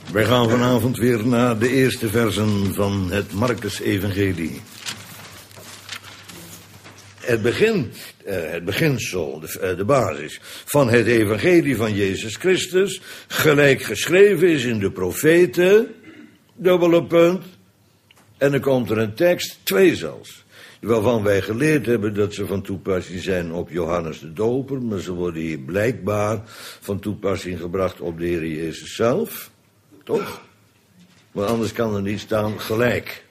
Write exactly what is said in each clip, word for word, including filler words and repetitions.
Wij gaan vanavond weer naar de eerste versen van het Marcus-evangelie. Het begin, uh, het beginsel, de, uh, de basis van het evangelie van Jezus Christus, gelijk geschreven is in de profeten, dubbele punt, en dan komt er een tekst, twee zelfs, waarvan wij geleerd hebben dat ze van toepassing zijn op Johannes de Doper, maar ze worden hier blijkbaar van toepassing gebracht op de Heer Jezus zelf, toch? Maar anders kan er niet staan gelijk.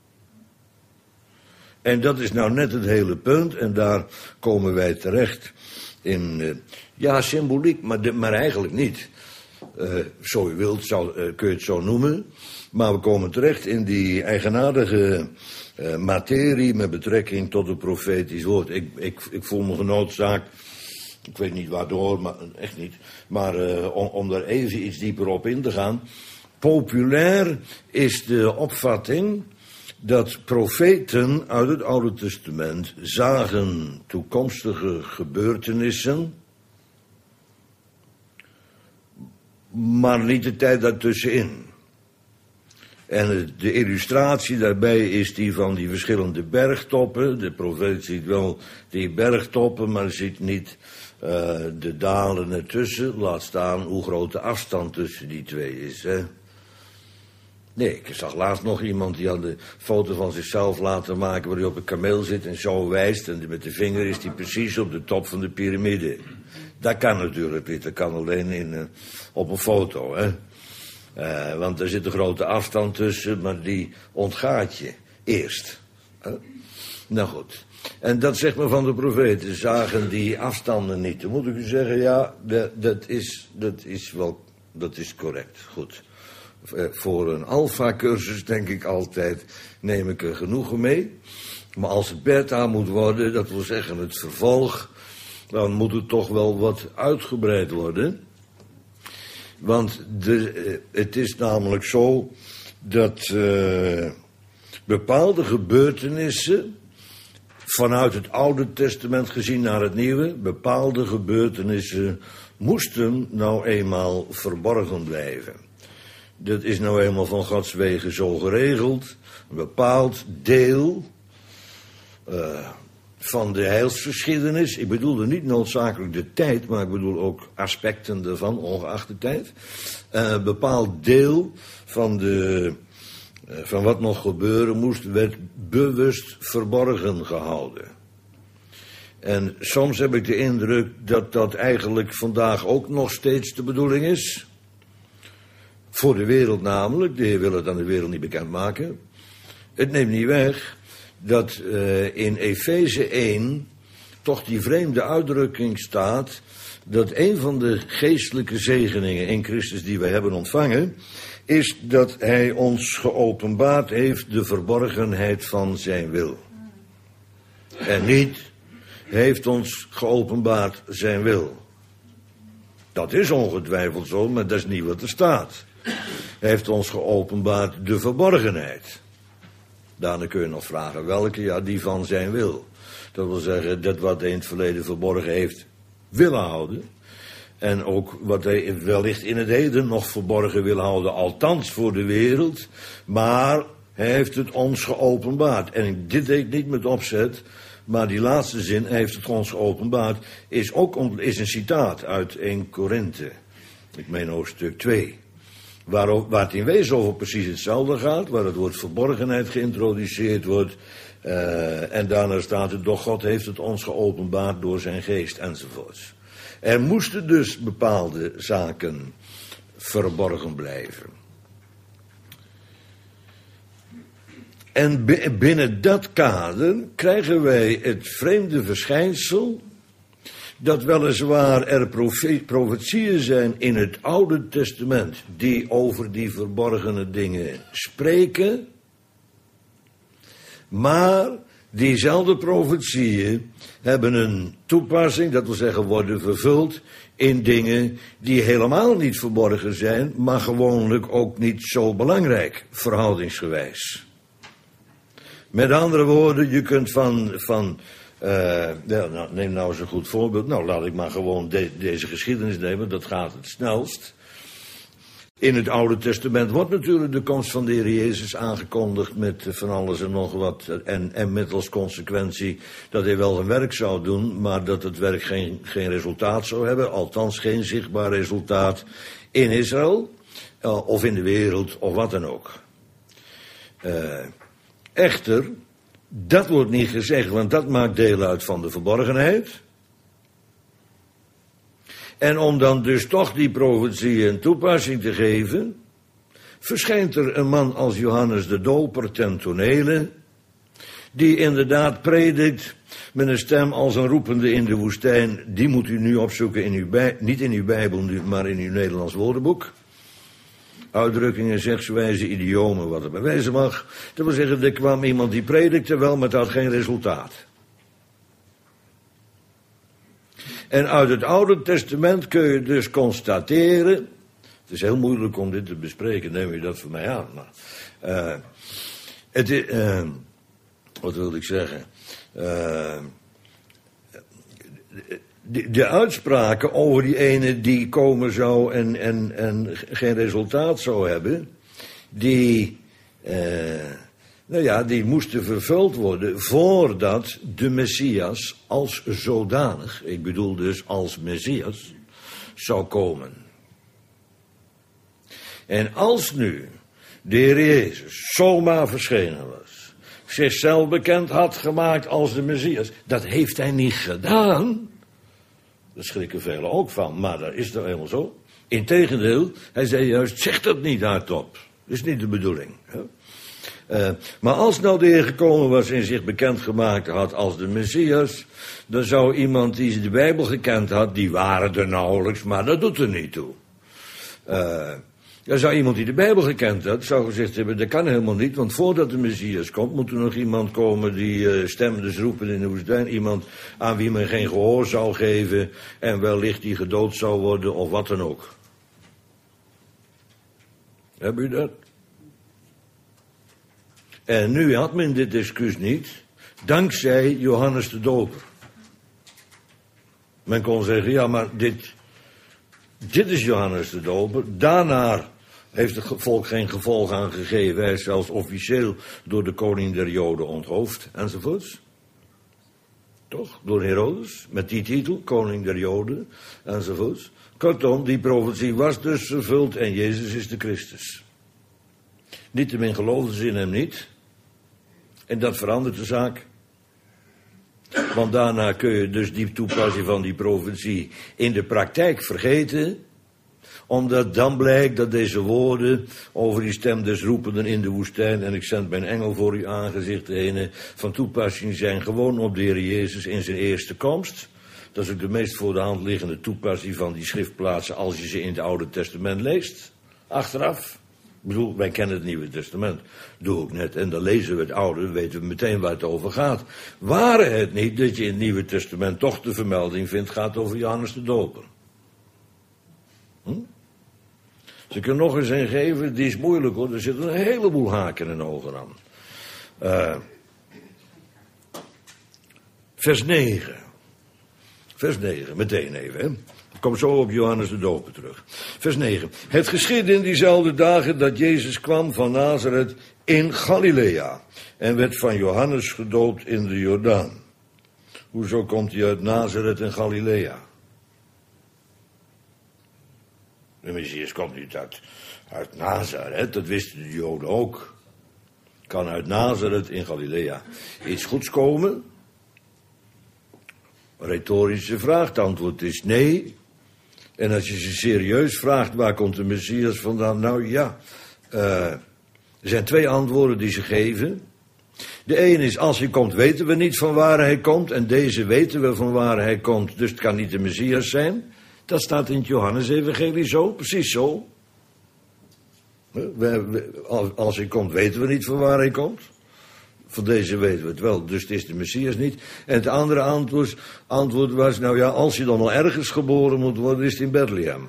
En dat is nou net het hele punt, en daar komen wij terecht in, uh, ja, symboliek, maar, de, maar eigenlijk niet. Uh, zo je wilt, zou, uh, kun je het zo noemen. Maar we komen terecht in die eigenaardige uh, materie met betrekking tot het profetisch woord. Ik, ik, ik voel me genoodzaakt, ik weet niet waardoor, maar echt niet, maar uh, om, om daar even iets dieper op in te gaan. Populair is de opvatting dat profeten uit het Oude Testament zagen toekomstige gebeurtenissen, maar niet de tijd daartussenin. En de illustratie daarbij is die van die verschillende bergtoppen. De profeet ziet wel die bergtoppen, maar ziet niet uh, de dalen ertussen. Laat staan hoe groot de afstand tussen die twee is, hè. Nee, ik zag laatst nog iemand die had een foto van zichzelf laten maken waar hij op een kameel zit en zo wijst. En met de vinger is hij precies op de top van de piramide. Dat kan natuurlijk niet, dat kan alleen in, uh, op een foto, hè. Uh, want er zit een grote afstand tussen, maar die ontgaat je eerst. Uh, nou goed. En dat zegt men van de profeten, zagen die afstanden niet. Dan moet ik u zeggen, ja, dat, dat, is, dat is wel, dat is correct, goed. Voor een alfa-cursus denk ik altijd, neem ik er genoegen mee. Maar als het beta moet worden, dat wil zeggen het vervolg, dan moet het toch wel wat uitgebreid worden. Want de, het is namelijk zo dat uh, bepaalde gebeurtenissen, vanuit het Oude Testament gezien naar het Nieuwe, bepaalde gebeurtenissen moesten nou eenmaal verborgen blijven. Dat is nou eenmaal van Gods wegen zo geregeld. Een bepaald deel uh, van de heilsgeschiedenis. Ik bedoelde niet noodzakelijk de tijd, maar ik bedoel ook aspecten ervan, ongeacht de tijd. Uh, een bepaald deel van, de, uh, van wat nog gebeuren moest, werd bewust verborgen gehouden. En soms heb ik de indruk dat dat eigenlijk vandaag ook nog steeds de bedoeling is. Voor de wereld namelijk, de Heer wil het aan de wereld niet bekendmaken. Het neemt niet weg dat uh, in Efeze één toch die vreemde uitdrukking staat dat een van de geestelijke zegeningen in Christus die wij hebben ontvangen, is dat Hij ons geopenbaard heeft de verborgenheid van zijn wil. En niet heeft ons geopenbaard zijn wil. Dat is ongetwijfeld zo, maar dat is niet wat er staat. Hij heeft ons geopenbaard de verborgenheid. Daarna kun je nog vragen welke, ja, die van zijn wil. Dat wil zeggen, dat wat hij in het verleden verborgen heeft willen houden. En ook wat hij wellicht in het heden nog verborgen wil houden, althans voor de wereld. Maar hij heeft het ons geopenbaard. En dit deed ik niet met opzet, maar die laatste zin, hij heeft het ons geopenbaard, is ook is een citaat uit Eerste Korinthe. Ik meen hoofdstuk twee. Waar, waar het in wezen over precies hetzelfde gaat, waar het woord verborgenheid geïntroduceerd wordt. Uh, en daarna staat het, doch God heeft het ons geopenbaard door zijn geest enzovoorts. Er moesten dus bepaalde zaken verborgen blijven. En binnen dat kader krijgen wij het vreemde verschijnsel dat weliswaar er profetieën zijn in het Oude Testament die over die verborgene dingen spreken, maar diezelfde profetieën hebben een toepassing, dat wil zeggen worden vervuld in dingen die helemaal niet verborgen zijn, maar gewoonlijk ook niet zo belangrijk, verhoudingsgewijs. Met andere woorden, je kunt van, van uh, ja, nou, neem nou eens een goed voorbeeld. Nou, laat ik maar gewoon de, deze geschiedenis nemen, dat gaat het snelst. In het Oude Testament wordt natuurlijk de komst van de Heer Jezus aangekondigd met van alles en nog wat. En, en met als consequentie dat hij wel zijn werk zou doen, maar dat het werk geen, geen resultaat zou hebben. Althans geen zichtbaar resultaat in Israël, uh, of in de wereld, of wat dan ook. Uh, echter, dat wordt niet gezegd, want dat maakt deel uit van de verborgenheid. En om dan dus toch die profetie een toepassing te geven, verschijnt er een man als Johannes de Doper ten tonele, die inderdaad predikt met een stem als een roepende in de woestijn. Die moet u nu opzoeken, in uw bij, niet in uw Bijbel, maar in uw Nederlands woordenboek. Uitdrukkingen, zegswijzen, idiomen, wat er bij wijzen mag. Dat wil zeggen, er kwam iemand die predikte wel, maar het had geen resultaat. En uit het Oude Testament kun je dus constateren. Het is heel moeilijk om dit te bespreken, neem je dat van mij aan. Maar, uh, het is, uh, wat wilde ik zeggen? Uh, de, de uitspraken over die ene die komen zou en, en, en geen resultaat zou hebben, die, uh, nou ja, die moesten vervuld worden voordat de Messias als zodanig, ik bedoel dus als Messias, zou komen. En als nu de Heer Jezus zomaar verschenen was, zichzelf bekend had gemaakt als de Messias, dat heeft hij niet gedaan. Daar schrikken velen ook van, maar dat is nou helemaal zo. Integendeel, hij zei juist, zeg dat niet hardop. Dat is niet de bedoeling. Hè? Uh, maar als nou de Heer gekomen was en zich bekendgemaakt had als de Messias, dan zou iemand die de Bijbel gekend had, die waren er nauwelijks, maar dat doet er niet toe. Uh, dan zou iemand die de Bijbel gekend had, zou gezegd hebben, dat kan helemaal niet, want voordat de Messias komt, moet er nog iemand komen die uh, stemmen dus roepen in de woestijn, iemand aan wie men geen gehoor zou geven en wellicht die gedood zou worden of wat dan ook. Heb u dat? En nu had men dit discuss niet, dankzij Johannes de Doper. Men kon zeggen, ja, maar dit, dit is Johannes de Doper. Daarna heeft het volk geen gevolg aan gegeven. Hij is zelfs officieel door de koning der Joden onthoofd, enzovoorts. Toch? Door Herodes, met die titel, koning der Joden, enzovoorts. Kortom, die profetie was dus vervuld en Jezus is de Christus. Niettemin geloofden ze in hem niet. En dat verandert de zaak. Want daarna kun je dus die toepassing van die profetie in de praktijk vergeten. Omdat dan blijkt dat deze woorden over die stem des roependen in de woestijn, en ik zend mijn engel voor uw aangezicht heen, van toepassing zijn gewoon op de Heer Jezus in zijn eerste komst. Dat is ook de meest voor de hand liggende toepassing van die schriftplaatsen als je ze in het Oude Testament leest. Achteraf. Ik bedoel, wij kennen het Nieuwe Testament. Doe ik net. En dan lezen we het Oude, dan weten we meteen waar het over gaat. Ware het niet dat je in het Nieuwe Testament toch de vermelding vindt, gaat over Johannes de Doper. Hm? Ze kunnen nog eens een geven, die is moeilijk hoor. Er zitten een heleboel haken en ogen aan. Uh, vers negen. Vers negen, meteen even, hè. Ik kom zo op Johannes de Doper terug. Vers negen. Het geschiedde in diezelfde dagen dat Jezus kwam van Nazareth in Galilea en werd van Johannes gedoopt in de Jordaan. Hoezo komt hij uit Nazareth en Galilea? De Messias komt niet uit, uit Nazareth, dat wisten de Joden ook. Kan uit Nazareth in Galilea iets goeds komen? Retorische vraag, het antwoord is nee. En als je ze serieus vraagt, waar komt de Messias vandaan? Nou ja, uh, er zijn twee antwoorden die ze geven. De ene is, als hij komt, weten we niet van waar hij komt. En deze weten we van waar hij komt, dus het kan niet de Messias zijn. Dat staat in het Johannes-evangelie zo, precies zo. We, we, als hij komt, weten we niet van waar hij komt. Van deze weten we het wel, dus het is de Messias niet. En het andere antwoord, antwoord was, nou ja, als hij dan al ergens geboren moet worden, is het in Bethlehem.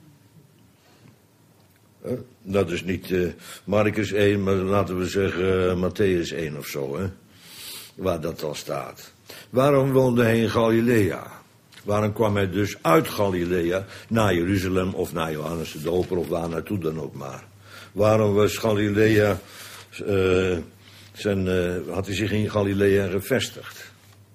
Hè? Dat is niet uh, Marcus één, maar laten we zeggen uh, Matthäus één of zo, hè? Waar dat al staat. Waarom woonde hij in Galilea? Waarom kwam hij dus uit Galilea naar Jeruzalem of naar Johannes de Doper of waar naartoe dan ook maar? Waarom was Galilea, uh, zijn, uh, had hij zich in Galilea gevestigd?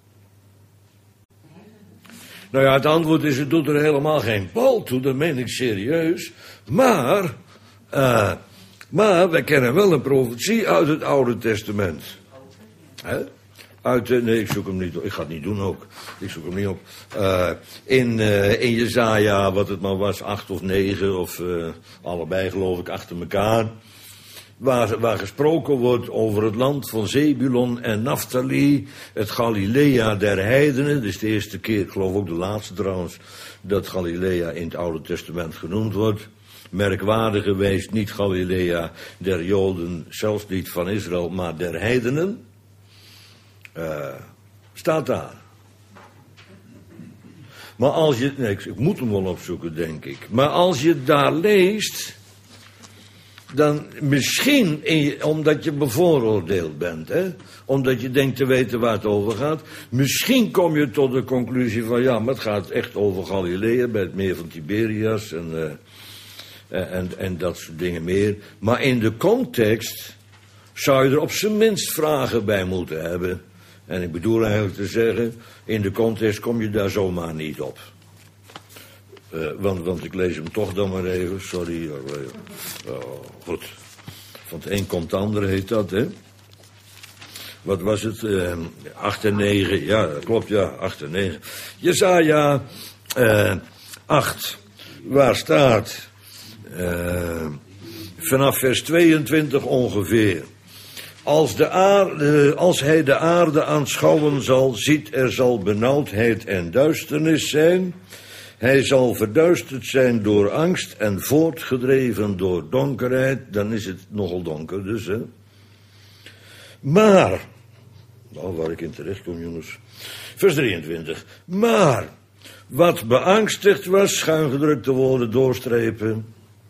Nou ja, het antwoord is, het doet er helemaal geen bal toe, dat meen ik serieus. Maar, uh, maar wij kennen wel een profetie uit het Oude Testament. Hè? Uit de, nee, ik zoek hem niet, ik ga het niet doen ook. Ik zoek hem niet op. Uh, in, uh, in Jesaja, wat het maar was, acht of negen, of uh, allebei geloof ik, achter elkaar. Waar, waar gesproken wordt over het land van Zebulon en Naphtali, het Galilea der heidenen. Dat is de eerste keer, ik geloof ook de laatste trouwens, dat Galilea in het Oude Testament genoemd wordt. Merkwaardig geweest, niet Galilea der Joden, zelfs niet van Israël, maar der heidenen. Uh, staat daar. Maar als je, nee, ik, ik moet hem wel opzoeken, denk ik. Maar als je daar leest, dan misschien, in je, omdat je bevooroordeeld bent, hè? Omdat je denkt te weten waar het over gaat, misschien kom je tot de conclusie van, ja, maar het gaat echt over Galilea, bij het meer van Tiberias en, uh, en, en dat soort dingen meer. Maar in de context zou je er op zijn minst vragen bij moeten hebben. En ik bedoel eigenlijk te zeggen, in de context kom je daar zomaar niet op. Uh, want, want ik lees hem toch dan maar even, sorry. Uh, oh, goed. Van het een komt het ander, heet dat, hè? Wat was het? Uh, acht en negen, ja, dat klopt, ja, acht en negen. Jesaja uh, acht, waar staat, uh, vanaf vers tweeëntwintig ongeveer. Als, de aarde, als hij de aarde aanschouwen zal, ziet er zal benauwdheid en duisternis zijn. Hij zal verduisterd zijn door angst en voortgedreven door donkerheid. Dan is het nogal donker dus, hè. Maar, nou waar ik in terecht kom, jongens. Vers drieëntwintig. Maar, wat beangstigd was, schuingedrukte woorden doorstrepen.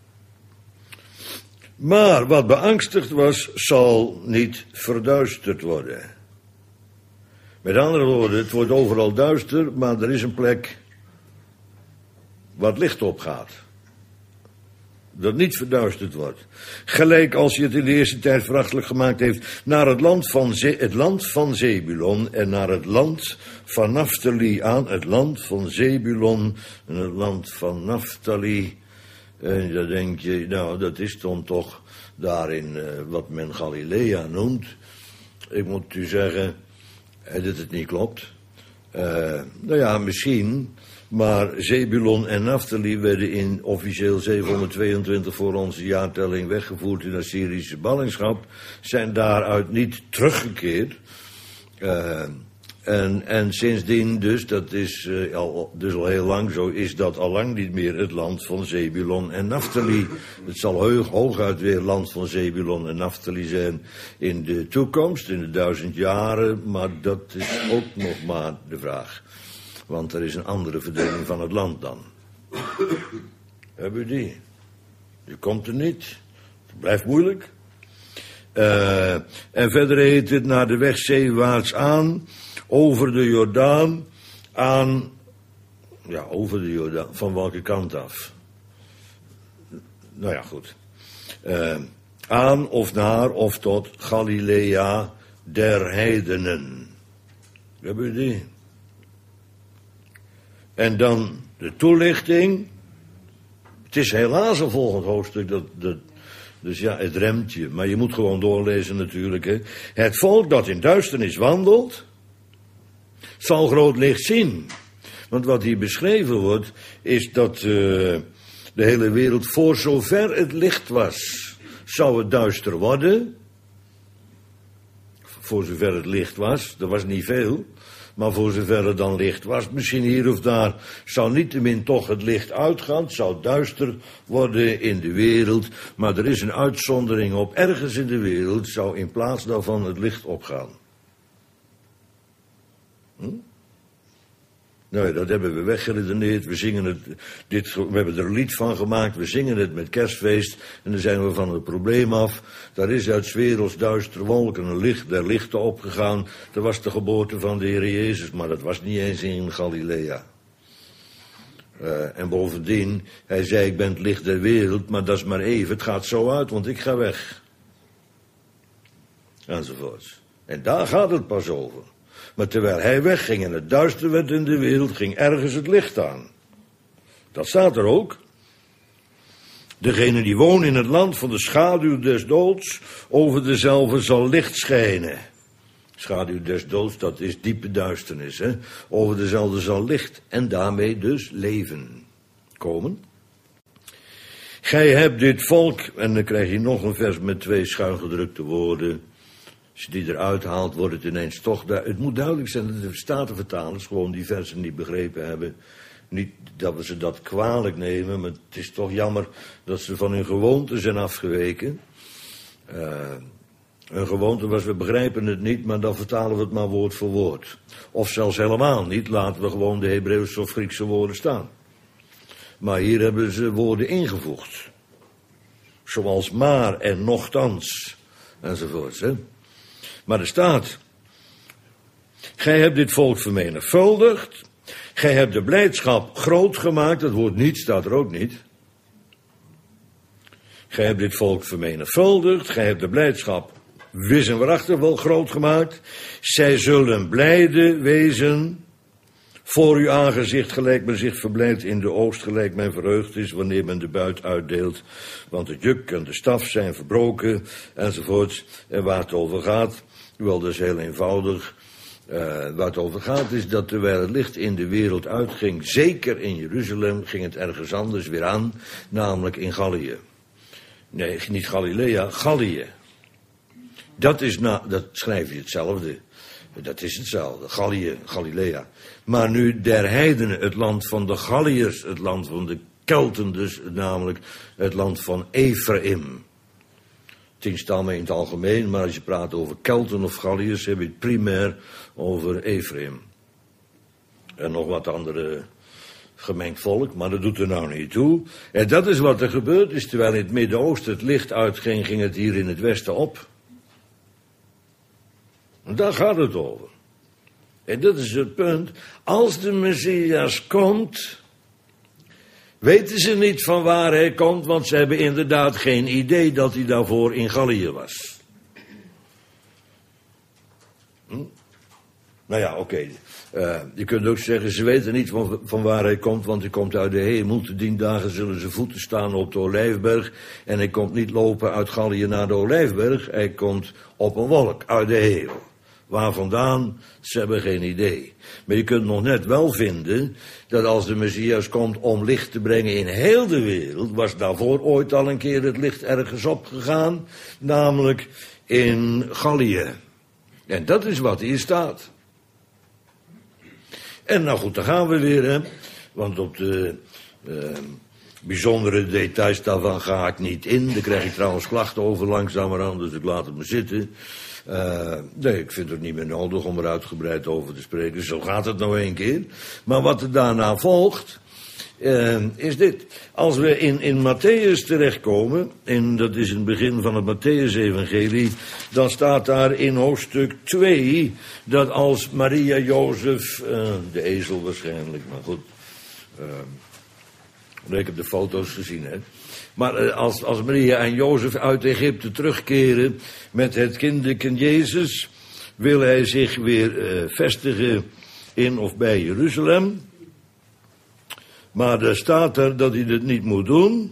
Maar wat beangstigd was, zal niet verduisterd worden. Met andere woorden, het wordt overal duister, maar er is een plek waar het licht opgaat. Dat niet verduisterd wordt. Gelijk als hij het in de eerste tijd verachtelijk gemaakt heeft naar het land van, Ze- het land van Zebulon en naar het land van Naphtali aan. Het land van Zebulon en het land van Naphtali. En dan denk je, nou, dat is dan toch daarin uh, wat men Galilea noemt. Ik moet u zeggen uh, dat het niet klopt. Uh, nou ja, misschien, maar Zebulon en Naphtali werden in officieel zevenhonderdtweeëntwintig voor onze jaartelling weggevoerd in Assyrische ballingschap, zijn daaruit niet teruggekeerd. Uh, En, en sindsdien dus, dat is uh, al, dus al heel lang zo, is dat allang niet meer het land van Zebulon en Naphtali. Het zal heug, hooguit weer het land van Zebulon en Naphtali zijn in de toekomst, in de duizend jaren, maar dat is ook nog maar de vraag. Want er is een andere verdeling van het land dan. Hebben u die? U komt er niet. Het blijft moeilijk. Uh, en verder heet het naar de weg zeewaarts aan, over de Jordaan, aan, ja, over de Jordaan, van welke kant af? Nou ja, goed. Uh, aan of naar of tot Galilea der heidenen. Hebben we die? En dan de toelichting. Het is helaas een volgend hoofdstuk, dat, dat, dus ja, het remt je. Maar je moet gewoon doorlezen natuurlijk, hè. Het volk dat in duisternis wandelt, zal groot licht zien. Want wat hier beschreven wordt, is dat uh, de hele wereld, voor zover het licht was, zou het duister worden. Voor zover het licht was, er was niet veel. Maar voor zover het dan licht was, misschien hier of daar, zou niettemin toch het licht uitgaan. Het zou duister worden in de wereld. Maar er is een uitzondering op. Ergens in de wereld zou in plaats daarvan het licht opgaan. Hm? Nou, dat hebben we weggeredeneerd. We zingen het, dit, we hebben er een lied van gemaakt. We zingen het met kerstfeest. En dan zijn we van het probleem af. Daar is uit 's werelds duistere wolken een licht der lichten opgegaan. Dat was de geboorte van de Heer Jezus, maar dat was niet eens in Galilea. Uh, en bovendien, hij zei, ik ben het licht der wereld, maar dat is maar even, het gaat zo uit, want ik ga weg. Enzovoorts. En daar gaat het pas over. Maar terwijl hij wegging en het duister werd in de wereld, ging ergens het licht aan. Dat staat er ook. Degene die woont in het land van de schaduw des doods, over dezelfde zal licht schijnen. Schaduw des doods, dat is diepe duisternis, hè. Over dezelfde zal licht en daarmee dus leven komen. Gij hebt dit volk, en dan krijg je nog een vers met twee schuingedrukte woorden. Als je die eruit haalt, wordt het ineens toch... Du- het moet duidelijk zijn dat de Statenvertalers gewoon die versen niet begrepen hebben. Niet dat we ze dat kwalijk nemen, maar het is toch jammer dat ze van hun gewoonte zijn afgeweken. Uh, hun gewoonte was, we begrijpen het niet, maar dan vertalen we het maar woord voor woord. Of zelfs helemaal niet, laten we gewoon de Hebreeuwse of Griekse woorden staan. Maar hier hebben ze woorden ingevoegd. Zoals maar en nochtans, enzovoorts, hè. Maar er staat, gij hebt dit volk vermenigvuldigd, gij hebt de blijdschap groot gemaakt, dat woord niet staat er ook niet. Gij hebt dit volk vermenigvuldigd, gij hebt de blijdschap wis en waarachtig wel groot gemaakt. Zij zullen blijde wezen voor uw aangezicht, gelijk men zich verblijdt in de oost, gelijk men verheugd is wanneer men de buit uitdeelt. Want het juk en de staf zijn verbroken, enzovoorts. En waar het over gaat, wel dat is heel eenvoudig. Uh, waar het over gaat is dat terwijl het licht in de wereld uitging, zeker in Jeruzalem, ging het ergens anders weer aan, namelijk in Gallië. Nee, niet Galilea, Gallië. Dat is, na, dat schrijf je hetzelfde. Dat is hetzelfde, Gallië, Galilea. Maar nu der heidenen, het land van de Galliërs, het land van de Kelten dus, namelijk het land van Ephraim. Tien stammen in het algemeen, maar als je praat over Kelten of Galliërs, heb je het primair over Ephraim. En nog wat andere gemengd volk, maar dat doet er nou niet toe. En dat is wat er gebeurd is, terwijl in het Midden-Oosten het licht uitging, ging het hier in het Westen op. En daar gaat het over. En dat is het punt. Als de Messias komt, weten ze niet van waar hij komt, want ze hebben inderdaad geen idee dat hij daarvoor in Gallië was. Hm? Nou ja, oké. Okay. Uh, je kunt ook zeggen, ze weten niet van, van waar hij komt, want hij komt uit de hemel. Te dien dagen zullen zijn voeten staan op de Olijfberg. En hij komt niet lopen uit Gallië naar de Olijfberg. Hij komt op een wolk uit de hemel. Waar vandaan? Ze hebben geen idee. Maar je kunt nog net wel vinden dat als de Messias komt om licht te brengen in heel de wereld, was daarvoor ooit al een keer het licht ergens opgegaan, namelijk in Gallië. En dat is wat hier staat. En nou goed, daar gaan we weer, hè. Want op de uh, bijzondere details daarvan ga ik niet in. Daar krijg ik trouwens klachten over langzamerhand, dus ik laat het me zitten. Uh, nee, ik vind het niet meer nodig om er uitgebreid over te spreken. Zo gaat het nou één keer. Maar wat er daarna volgt, uh, is dit. Als we in, in Matthäus terechtkomen, en dat is in het begin van het Matthäus-evangelie, dan staat daar in hoofdstuk twee, dat als Maria Jozef, uh, de ezel waarschijnlijk, maar goed, uh, ik heb de foto's gezien, hè. Maar uh, als, als Maria en Jozef uit Egypte terugkeren met het kinderken Jezus, wil hij zich weer uh, vestigen in of bij Jeruzalem. Maar er staat er dat hij dat niet moet doen.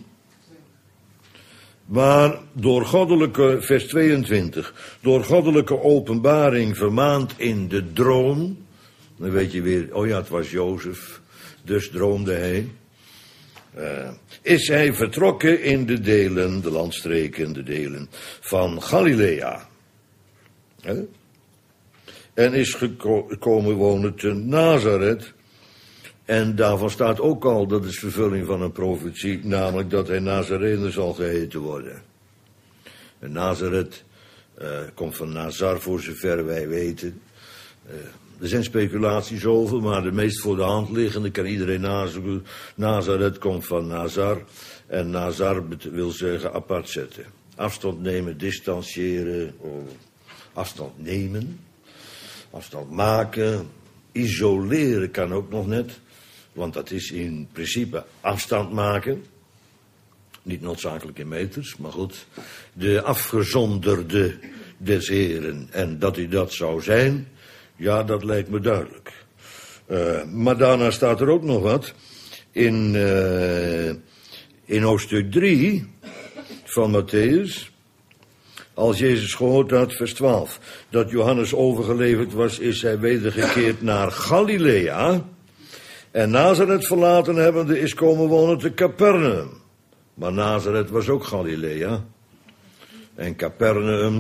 Maar door goddelijke, vers tweeëntwintig, door goddelijke openbaring vermaand in de droom. Dan weet je weer, oh ja, het was Jozef, dus droomde hij. Uh, is hij vertrokken in de delen, de landstreken, de delen van Galilea. He? En is gekomen wonen te Nazareth. En daarvan staat ook al, dat is vervulling van een profetie, namelijk dat hij Nazarener zal geheten worden. En Nazareth uh, komt van Nazar, voor zover wij weten. Uh, Er zijn speculaties over, maar de meest voor de hand liggende kan iedereen nazoeken. Nazareth komt van Nazar. En Nazar wil zeggen apart zetten. Afstand nemen, distancieren, afstand nemen, afstand maken, isoleren kan ook nog net. want dat is in principe afstand maken. Niet noodzakelijk in meters, maar goed. De afgezonderde des Heren. En dat hij dat zou zijn, ja, dat lijkt me duidelijk. Uh, maar daarna staat er ook nog wat. In, uh, in hoofdstuk drie van Matthäus. Als Jezus gehoord had, vers twaalf, dat Johannes overgeleverd was, is hij wedergekeerd naar Galilea. En Nazareth verlaten hebbende is komen wonen te Capernaum. Maar Nazareth was ook Galilea. En Capernaum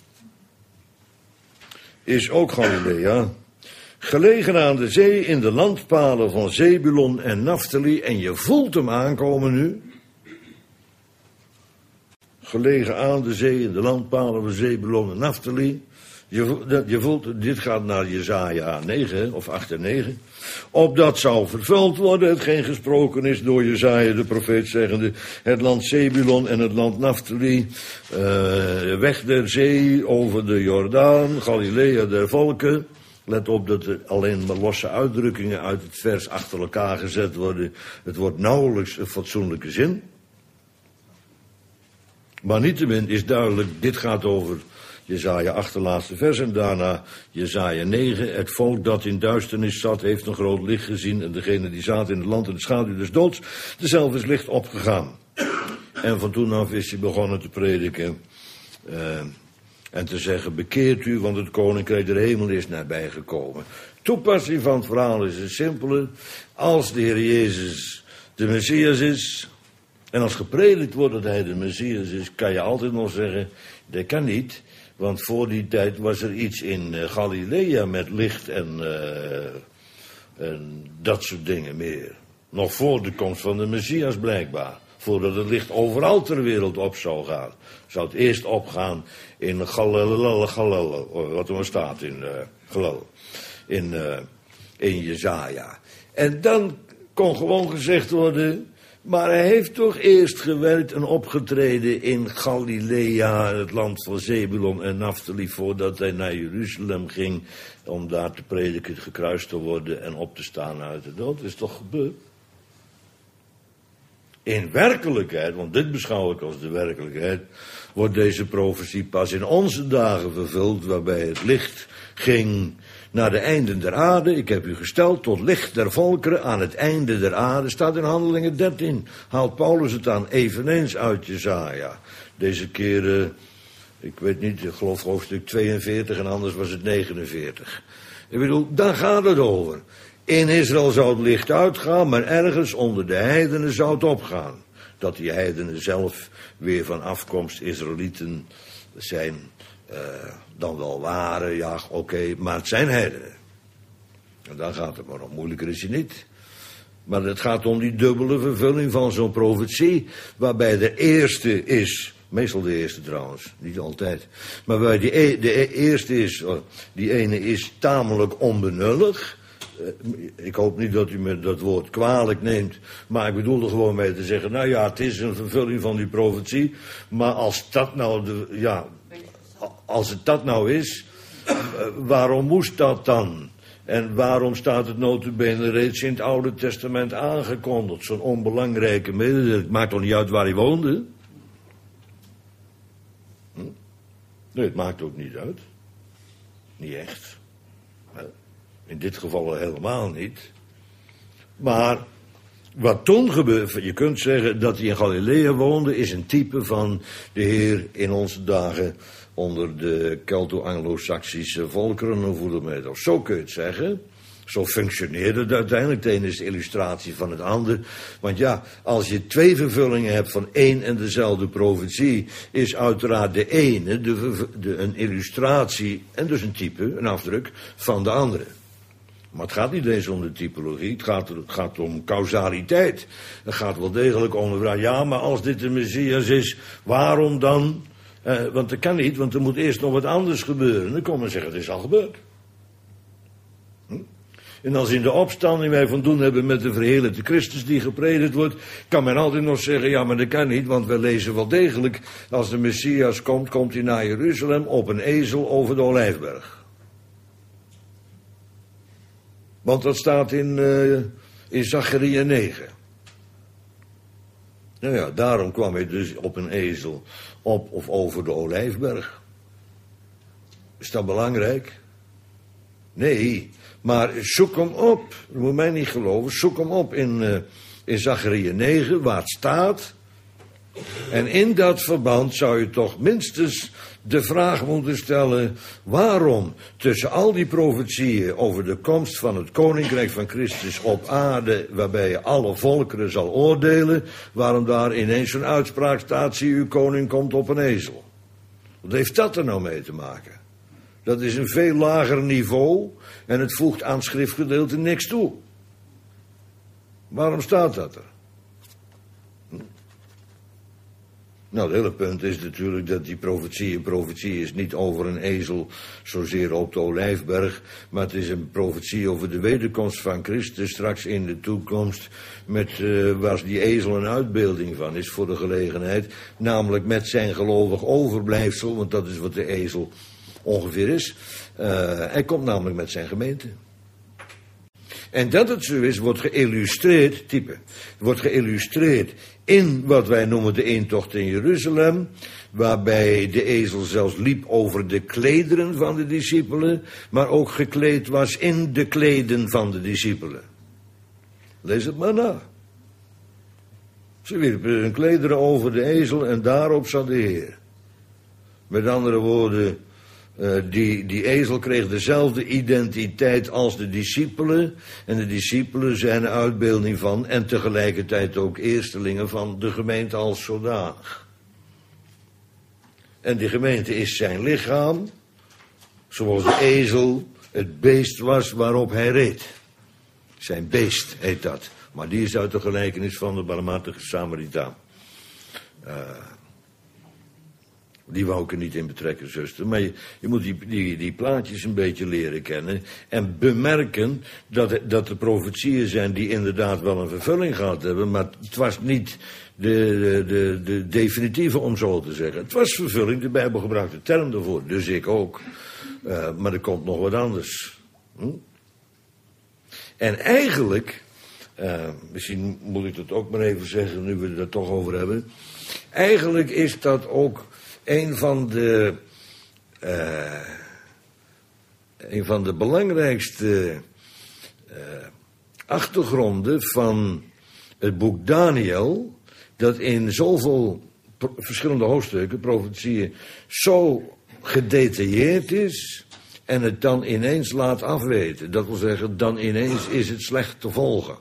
is ook Galilea. Gelegen aan de zee in de landpalen van Zebulon en Naphtali. En je voelt hem aankomen nu. Gelegen aan de zee in de landpalen van Zebulon en Naphtali. Je, je voelt, dit gaat naar Jesaja negen of acht en negen. Opdat zou vervuld worden hetgeen gesproken is door Jesaja de profeet zeggende. Het land Zebulon en het land Naphtali. Uh, weg der zee over de Jordaan. Galilea der volken. Let op dat er alleen maar losse uitdrukkingen uit het vers achter elkaar gezet worden. Het wordt nauwelijks een fatsoenlijke zin. Maar niettemin is duidelijk, dit gaat over Jesaja acht, de laatste vers, en daarna Jesaja negen. Het volk dat in duisternis zat, heeft een groot licht gezien. En degene die zaten in het land in de schaduw des doods, dezelfde is licht opgegaan. En van toen af is hij begonnen te prediken. Uh, en te zeggen, bekeert u, want het koninkrijk der hemel is nabijgekomen. Toepassing van het verhaal is het simpele. Als de Heer Jezus de Messias is, en als gepredikt wordt dat hij de Messias is, kan je altijd nog zeggen, dat kan niet. Want voor die tijd was er iets in uh, Galilea met licht en, uh, en dat soort dingen meer. Nog voor de komst van de Messias blijkbaar. Voordat het licht overal ter wereld op zou gaan. Zou het eerst opgaan in Galilea, Galilea, wat er staat in uh, Galilea, in, uh, in Jesaja. En dan kon gewoon gezegd worden, maar hij heeft toch eerst gewerkt en opgetreden in Galilea, het land van Zebulon en Naphtali, voordat hij naar Jeruzalem ging om daar te prediken, gekruist te worden en op te staan uit de dood. Dat is toch gebeurd? In werkelijkheid, want dit beschouw ik als de werkelijkheid, wordt deze profetie pas in onze dagen vervuld, waarbij het licht ging naar de einden der aarde. Ik heb u gesteld tot licht der volkeren aan het einde der aarde. Staat in Handelingen dertien. Haalt Paulus het aan eveneens uit Jesaja. Deze keer, uh, ik weet niet, ik geloof hoofdstuk tweeënveertig en anders was het negenenveertig. Ik bedoel, daar gaat het over. In Israël zou het licht uitgaan, maar ergens onder de heidenen zou het opgaan. Dat die heidenen zelf weer van afkomst Israëlieten zijn, uh, dan wel waren, ja, oké, okay, maar het zijn heidenen. En dan gaat het maar nog moeilijker is hij niet. Maar het gaat om die dubbele vervulling van zo'n profetie, waarbij de eerste is, meestal de eerste trouwens, niet altijd, maar waarbij die e- de eerste is, die ene is tamelijk onbenullig. Ik hoop niet dat u me dat woord kwalijk neemt, maar ik bedoelde gewoon mee te zeggen, nou ja, het is een vervulling van die profetie, maar als dat nou, de, ja, als het dat nou is, waarom moest dat dan? En waarom staat het nota bene reeds in het Oude Testament aangekondigd? Zo'n onbelangrijke mededeling. Het maakt toch niet uit waar hij woonde? Hm? Nee, het maakt ook niet uit. Niet echt. In dit geval helemaal niet. Maar wat toen gebeurde, je kunt zeggen dat hij in Galilea woonde, is een type van de Heer in onze dagen onder de Kelto-Anglo-Saxische volkeren, of hoe dat heet. Of zo kun je het zeggen. Zo functioneerde het uiteindelijk. De ene is de illustratie van het ander. Want ja, als je twee vervullingen hebt van één en dezelfde profetie, is uiteraard de ene de, de, een illustratie, en dus een type, een afdruk, van de andere. Maar het gaat niet eens om de typologie, het gaat, het gaat om causaliteit. Het gaat wel degelijk om de vraag, ja, maar als dit de Messias is, waarom dan? Eh, want dat kan niet, want er moet eerst nog wat anders gebeuren. Dan komen we zeggen, het is al gebeurd. Hm? En als in de opstanding wij van doen hebben met de verheerlijkte Christus die gepredikt wordt, kan men altijd nog zeggen, ja, maar dat kan niet, want we lezen wel degelijk, als de Messias komt, komt hij naar Jeruzalem op een ezel over de Olijfberg. Want dat staat in, uh, in Zacharia negen. Nou ja, daarom kwam hij dus op een ezel op of over de Olijfberg. Is dat belangrijk? Nee, maar zoek hem op. Dat moet mij niet geloven. Zoek hem op in, uh, in Zacharia negen, waar het staat. En in dat verband zou je toch minstens de vraag moeten stellen: waarom tussen al die profetieën over de komst van het koninkrijk van Christus op aarde, waarbij je alle volkeren zal oordelen, waarom daar ineens zo'n uitspraak staat: zie, uw koning komt op een ezel? Wat heeft dat er nou mee te maken? Dat is een veel lager niveau en het voegt aan het schriftgedeelte niks toe. Waarom staat dat er? Nou, het hele punt is natuurlijk dat die profetie een profetie is niet over een ezel zozeer op de Olijfberg, maar het is een profetie over de wederkomst van Christus straks in de toekomst, met, uh, waar die ezel een uitbeelding van is voor de gelegenheid, namelijk met zijn gelovig overblijfsel, want dat is wat de ezel ongeveer is. Uh, hij komt namelijk met zijn gemeente. En dat het zo is, wordt geïllustreerd, type, wordt geïllustreerd in wat wij noemen de intocht in Jeruzalem, waarbij de ezel zelfs liep over de klederen van de discipelen, maar ook gekleed was in de kleden van de discipelen. Lees het maar na. Ze wierpen hun klederen over de ezel en daarop zat de Heer. Met andere woorden, Uh, die, die ezel kreeg dezelfde identiteit als de discipelen. En de discipelen zijn een uitbeelding van en tegelijkertijd ook eerstelingen van de gemeente als zodanig. En die gemeente is zijn lichaam, zoals de ezel het beest was waarop hij reed. Zijn beest heet dat. Maar die is uit de gelijkenis van de barmhartige Samaritaan. Uh, Die wou ik er niet in betrekken, zuster. Maar je, je moet die, die, die plaatjes een beetje leren kennen. En bemerken dat, dat er profetieën zijn die inderdaad wel een vervulling gehad hebben. Maar het was niet de, de, de, de definitieve, om zo te zeggen. Het was vervulling, de Bijbel gebruikt de term daarvoor. Dus ik ook. Uh, maar er komt nog wat anders. Hm? En eigenlijk, uh, misschien moet ik dat ook maar even zeggen, nu we het er toch over hebben. Eigenlijk is dat ook een van de, uh, een van de belangrijkste uh, achtergronden van het boek Daniel, dat in zoveel pro- verschillende hoofdstukken, profetieën, zo gedetailleerd is en het dan ineens laat afweten. Dat wil zeggen, dan ineens is het slecht te volgen.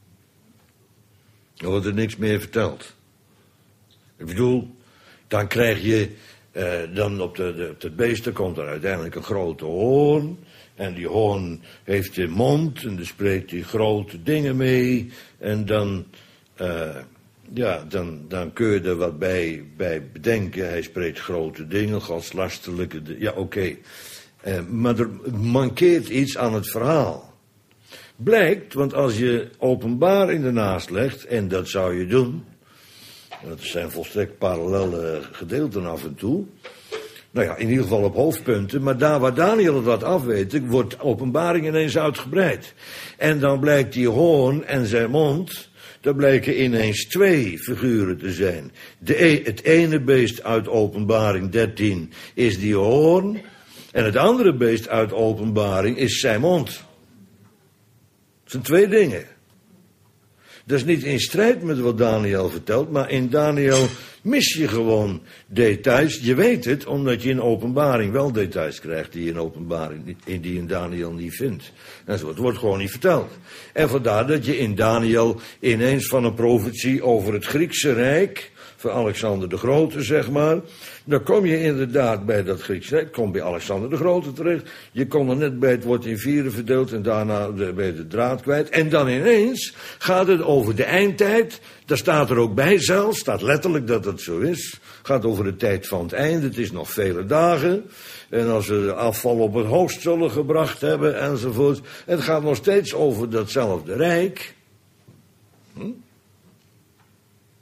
Dan wordt er niks meer verteld. Ik bedoel, dan krijg je, uh, dan op, de, de, op het beest, er komt er uiteindelijk een grote hoorn. En die hoorn heeft de mond en dan spreekt hij grote dingen mee. En dan, uh, ja, dan, dan kun je er wat bij, bij bedenken. Hij spreekt grote dingen, godslastelijke dingen. Ja, oké. Okay. Uh, maar er mankeert iets aan het verhaal. Blijkt, want als je Openbaring ernaast legt, en dat zou je doen. Dat zijn volstrekt parallele gedeelten af en toe. Nou ja, in ieder geval op hoofdpunten. Maar daar waar Daniel het wat afweet, wordt Openbaring ineens uitgebreid. En dan blijkt die hoorn en zijn mond, daar blijken ineens twee figuren te zijn. De e- het ene beest uit Openbaring dertien is die hoorn. En het andere beest uit Openbaring is zijn mond. Dat zijn twee dingen. Dat is niet in strijd met wat Daniel vertelt, maar in Daniel mis je gewoon details. Je weet het, omdat je in Openbaring wel details krijgt die je in Openbaring, die je in Daniel niet vindt. En zo, het wordt gewoon niet verteld. En vandaar dat je in Daniel ineens van een profetie over het Griekse Rijk, van Alexander de Grote, zeg maar, dan kom je inderdaad bij dat Griekse Rijk, kom bij Alexander de Grote terecht. Je komt er net bij, het wordt in vieren verdeeld en daarna ben je de draad kwijt. En dan ineens gaat het over de eindtijd. Daar staat er ook bij zelfs, staat letterlijk dat het zo is. Gaat over de tijd van het einde, het is nog vele dagen. En als we de afval op het hoofd zullen gebracht hebben enzovoort. Het gaat nog steeds over datzelfde rijk. Hm?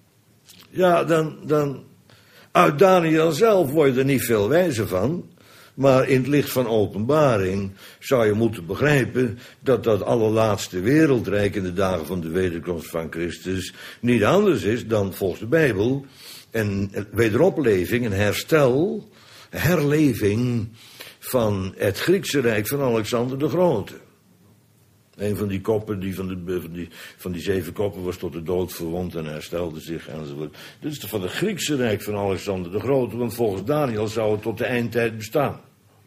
Ja, dan, dan, uit Daniel zelf word je er niet veel wijzer van. Maar in het licht van Openbaring zou je moeten begrijpen dat dat allerlaatste wereldrijk in de dagen van de wederkomst van Christus niet anders is dan volgens de Bijbel een wederopleving, een herstel, herleving van het Griekse rijk van Alexander de Grote. Een van die koppen, die van, de, van, die, van die zeven koppen, was tot de dood verwond en herstelde zich enzovoort. Dit is van het Griekse rijk van Alexander de Grote, want volgens Daniel zou het tot de eindtijd bestaan.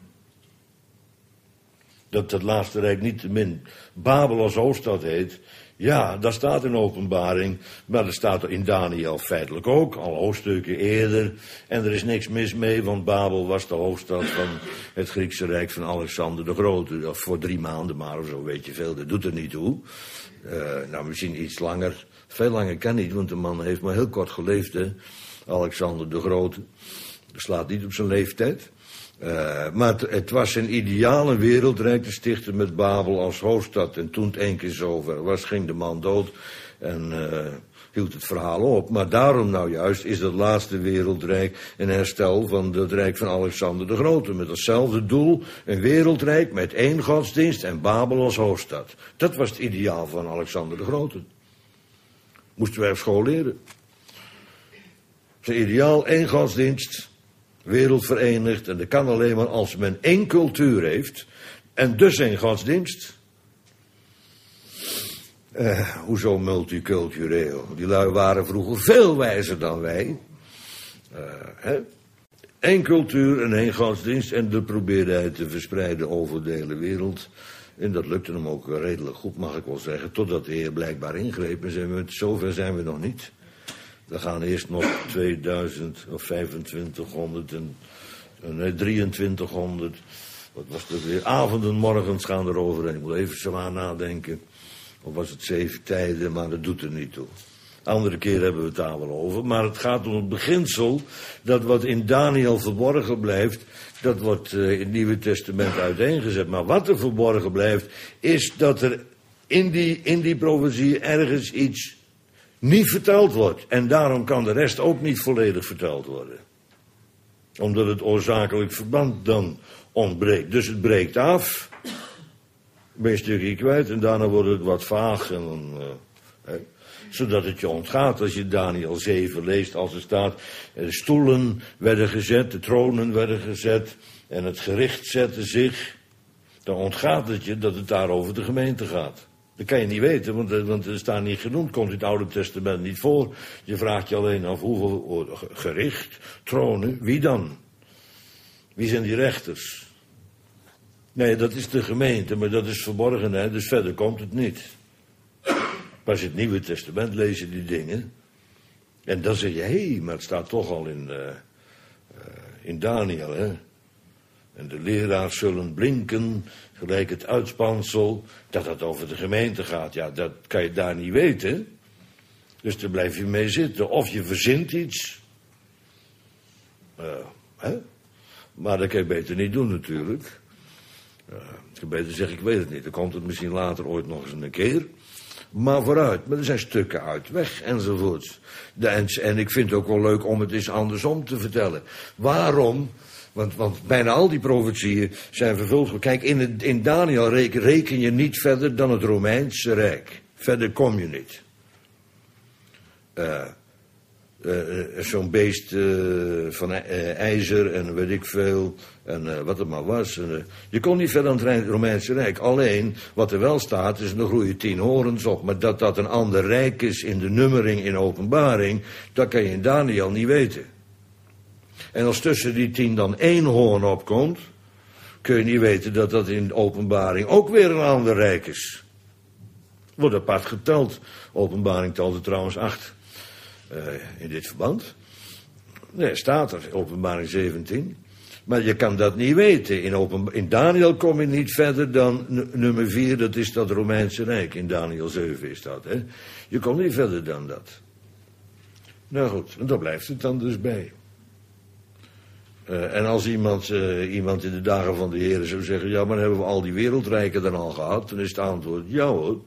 Dat het laatste rijk niet te min Babel als hoofdstad heet, ja, dat staat in Openbaring, maar dat staat in Daniel feitelijk ook, al hoofdstukken eerder. En er is niks mis mee, want Babel was de hoofdstad van het Griekse rijk van Alexander de Grote. Of voor drie maanden maar of zo, weet je veel, dat doet er niet toe. Uh, nou, misschien iets langer, veel langer kan niet, want de man heeft maar heel kort geleefd, hè. Alexander de Grote, slaat niet op zijn leeftijd. Uh, maar het, het was een ideale wereldrijk te stichten met Babel als hoofdstad. En toen het één keer zover was, ging de man dood en uh, hield het verhaal op. Maar daarom nou juist is dat laatste wereldrijk een herstel van het rijk van Alexander de Grote. Met hetzelfde doel, een wereldrijk met één godsdienst en Babel als hoofdstad. Dat was het ideaal van Alexander de Grote. Moesten wij op school leren. Zijn ideaal, één godsdienst, wereld verenigd, en dat kan alleen maar als men één cultuur heeft en dus één godsdienst. Uh, hoezo multicultureel? Die lui waren vroeger veel wijzer dan wij. Uh, hè? Eén cultuur en één godsdienst, en dat probeerde hij te verspreiden over de hele wereld. En dat lukte hem ook redelijk goed, mag ik wel zeggen, totdat de Heer blijkbaar ingreep. En zijn we, zover zijn we nog niet. We gaan eerst nog tweeduizend of vijfentwintighonderd en nee, drieëntwintighonderd. Wat was dat weer? Avonden, morgens gaan er overheen. Ik moet even zwaar nadenken. Of was het zeven tijden, maar dat doet er niet toe. Andere keer hebben we het daar wel over. Maar het gaat om het beginsel dat wat in Daniel verborgen blijft, dat wordt uh, in het Nieuwe Testament uiteengezet. Maar wat er verborgen blijft, is dat er in die, in die profetie ergens iets niet verteld wordt. En daarom kan de rest ook niet volledig verteld worden. Omdat het oorzakelijk verband dan ontbreekt. Dus het breekt af. Ben je een stukje kwijt en daarna wordt het wat vaag. En dan, uh, hè, zodat het je ontgaat als je Daniel zeven leest. Als er staat, de stoelen werden gezet, de tronen werden gezet. En het gericht zette zich. Dan ontgaat het je dat het daar over de gemeente gaat. Dat kan je niet weten, want, want er staat niet genoemd, komt in het Oude Testament niet voor. Je vraagt je alleen af hoeveel gericht, tronen, wie dan? Wie zijn die rechters? Nee, dat is de gemeente, maar dat is verborgen, hè? Dus verder komt het niet. Pas in het Nieuwe Testament lees je die dingen. En dan zeg je, hé, hey, maar het staat toch al in, uh, uh, in Daniel, hè? En de leraars zullen blinken, gelijk het uitspansel, dat het over de gemeente gaat. Ja, dat kan je daar niet weten. Dus daar blijf je mee zitten. Of je verzint iets. Uh, hè? Maar dat kan je beter niet doen natuurlijk. Uh, ik kan beter zeggen, ik weet het niet. Dan komt het misschien later ooit nog eens een keer. Maar vooruit, maar er zijn stukken uit, weg enzovoorts. De, en, en ik vind het ook wel leuk om het eens andersom te vertellen. Waarom? Want, want bijna al die profetieën zijn vervuld. Kijk, in, het, in Daniel reken, reken je niet verder dan het Romeinse Rijk. Verder kom je niet. Uh, uh, Zo'n beest uh, van uh, ijzer en weet ik veel. En uh, wat het maar was. En, uh, je kon niet verder dan het Romeinse Rijk. Alleen, wat er wel staat, is er groeien tien horens op. Maar dat dat een ander rijk is in de nummering in Openbaring, dat kan je in Daniel niet weten. En als tussen die tien dan één hoorn opkomt, kun je niet weten dat dat in de Openbaring ook weer een ander rijk is. Wordt apart geteld. Openbaring telt er trouwens acht uh, in dit verband. Nee, staat er, Openbaring zeventien. Maar je kan dat niet weten. In, open, in Daniel kom je niet verder dan n- nummer vier, dat is dat Romeinse Rijk. In Daniel zeven is dat, hè. Je komt niet verder dan dat. Nou goed, en daar blijft het dan dus bij. Uh, en als iemand, uh, iemand in de dagen van de Heer zou zeggen, ja, maar hebben we al die wereldrijken dan al gehad? Dan is het antwoord, ja hoor.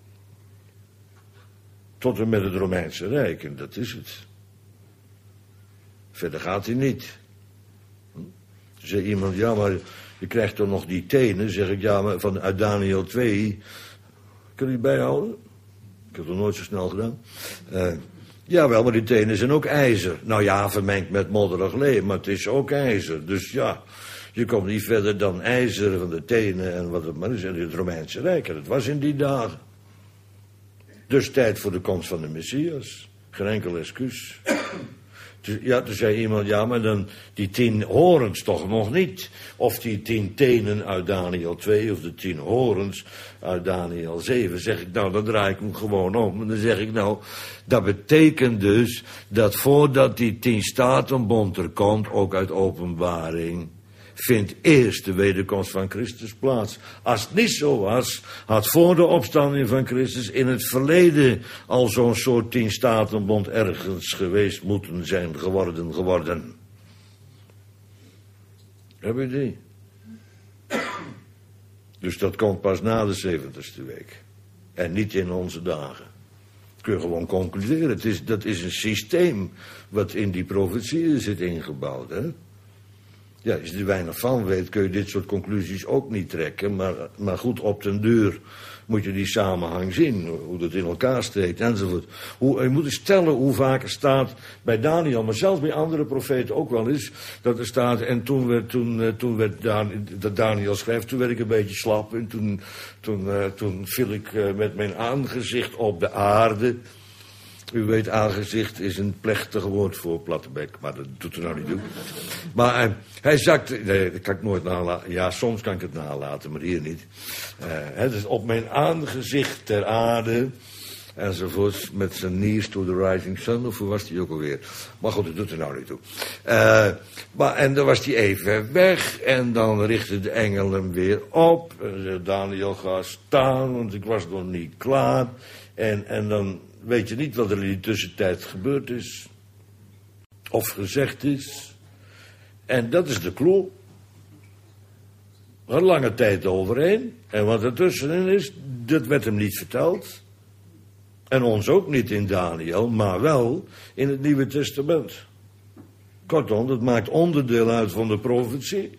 Tot en met het Romeinse Rijk, en dat is het. Verder gaat hij niet. Toen zei iemand, ja, maar je krijgt toch nog die tenen? Zeg ik, ja, maar van uit Daniel twee. Kun je die bijhouden? Ik heb het nooit zo snel gedaan. Uh, jawel, maar die tenen zijn ook ijzer. Nou ja, vermengd met modderig leem, maar het is ook ijzer. Dus ja, je komt niet verder dan ijzer van de tenen en wat het maar is. En het Romeinse Rijk, en dat was in die dagen. Dus tijd voor de komst van de Messias. Geen enkel excuus. Ja, toen zei iemand, ja, maar dan die tien horens toch nog niet. Of die tien tenen uit Daniel twee, of de tien horens uit Daniel zeven. Zeg ik, nou, dan draai ik hem gewoon om. En dan zeg ik, nou, dat betekent dus dat voordat die tien statenbond er komt, ook uit Openbaring, vindt eerst de wederkomst van Christus plaats. Als het niet zo was, had voor de opstanding van Christus in het verleden al zo'n soort tien statenbond ergens geweest moeten zijn geworden geworden. Heb je die? Dus dat komt pas na de zeventigste week. En niet in onze dagen. Dat kun je gewoon concluderen. Het is, dat is een systeem wat in die profetieën zit ingebouwd, hè? Ja, als je er weinig van weet, kun je dit soort conclusies ook niet trekken. Maar, maar goed, op den duur moet je die samenhang zien. Hoe dat in elkaar steekt, enzovoort. Hoe, je moet eens stellen hoe vaak er staat bij Daniel, maar zelfs bij andere profeten ook wel eens, dat er staat, en toen werd, toen, toen werd Dan, dat Daniel schrijft, toen werd ik een beetje slap. En toen, toen, uh, toen viel ik uh, met mijn aangezicht op de aarde. U weet, aangezicht is een plechtig woord voor plattebek, maar dat doet er nou niet toe. Maar uh, hij zakte, nee, dat kan ik nooit nalaten. Ja, soms kan ik het nalaten, maar hier niet. Uh, het is op mijn aangezicht ter aarde, enzovoort, met zijn knees to the rising sun, of hoe was die ook alweer? Maar goed, dat doet er nou niet toe. Uh, maar, en dan was hij even weg, en dan richtte de engel hem weer op. En zei, Daniel, ga staan, want ik was nog niet klaar. En, en dan weet je niet wat er in die tussentijd gebeurd is. Of gezegd is. En dat is de clue. Een lange tijd overheen. En wat er tussenin is, dat werd hem niet verteld. En ons ook niet in Daniel, maar wel in het Nieuwe Testament. Kortom, dat maakt onderdeel uit van de profetie.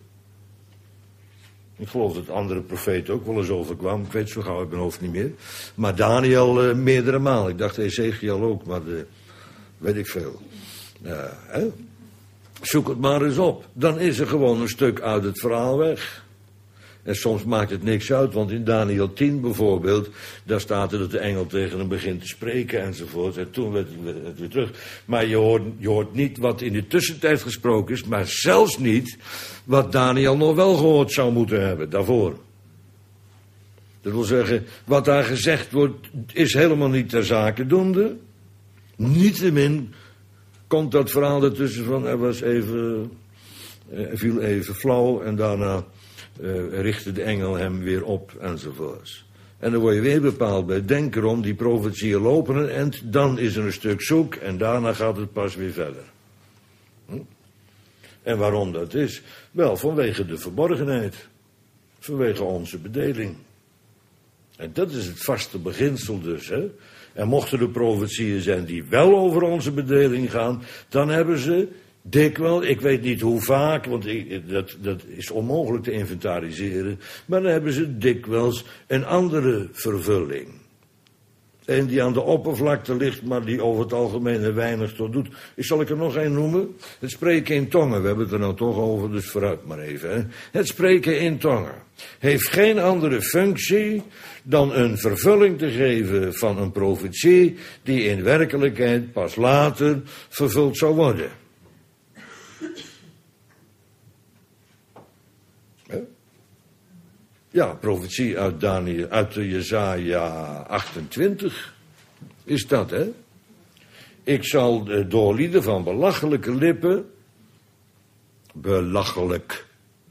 Ik geloof dat andere profeten ook wel eens overkwam. Ik weet zo gauw uit mijn hoofd niet meer. Maar Daniel uh, meerdere malen. Ik dacht Ezekiel ook, maar uh, weet ik veel. Uh, hè? Zoek het maar eens op. Dan is er gewoon een stuk uit het verhaal weg. En soms maakt het niks uit, want in Daniel tien bijvoorbeeld, daar staat er dat de engel tegen hem begint te spreken enzovoort. En toen werd het weer terug. Maar je hoort, je hoort niet wat in de tussentijd gesproken is, maar zelfs niet wat Daniel nog wel gehoord zou moeten hebben daarvoor. Dat wil zeggen, wat daar gezegd wordt, is helemaal niet ter zake doende. Niettemin komt dat verhaal ertussen van, er was even, er viel even flauw en daarna Uh, richtte de engel hem weer op, enzovoorts. En dan word je weer bepaald bij. Denk erom, die profetieën lopen een eind, dan is er een stuk zoek en daarna gaat het pas weer verder. Hm? En waarom dat is? Wel, vanwege de verborgenheid. Vanwege onze bedeling. En dat is het vaste beginsel dus, hè. En mochten er profetieën zijn die wel over onze bedeling gaan, dan hebben ze dikwijls, ik weet niet hoe vaak, want ik, dat, dat is onmogelijk te inventariseren, maar dan hebben ze dikwijls een andere vervulling. Een die aan de oppervlakte ligt, maar die over het algemeen er weinig tot doet. Zal ik er nog een noemen? Het spreken in tongen, we hebben het er nou toch over, dus vooruit maar even. Hè? Het spreken in tongen heeft geen andere functie dan een vervulling te geven van een profetie die in werkelijkheid pas later vervuld zou worden. Ja, profetie uit, Daniel, uit de Jesaja achtentwintig is dat, hè? Ik zal door lieden van belachelijke lippen, belachelijk,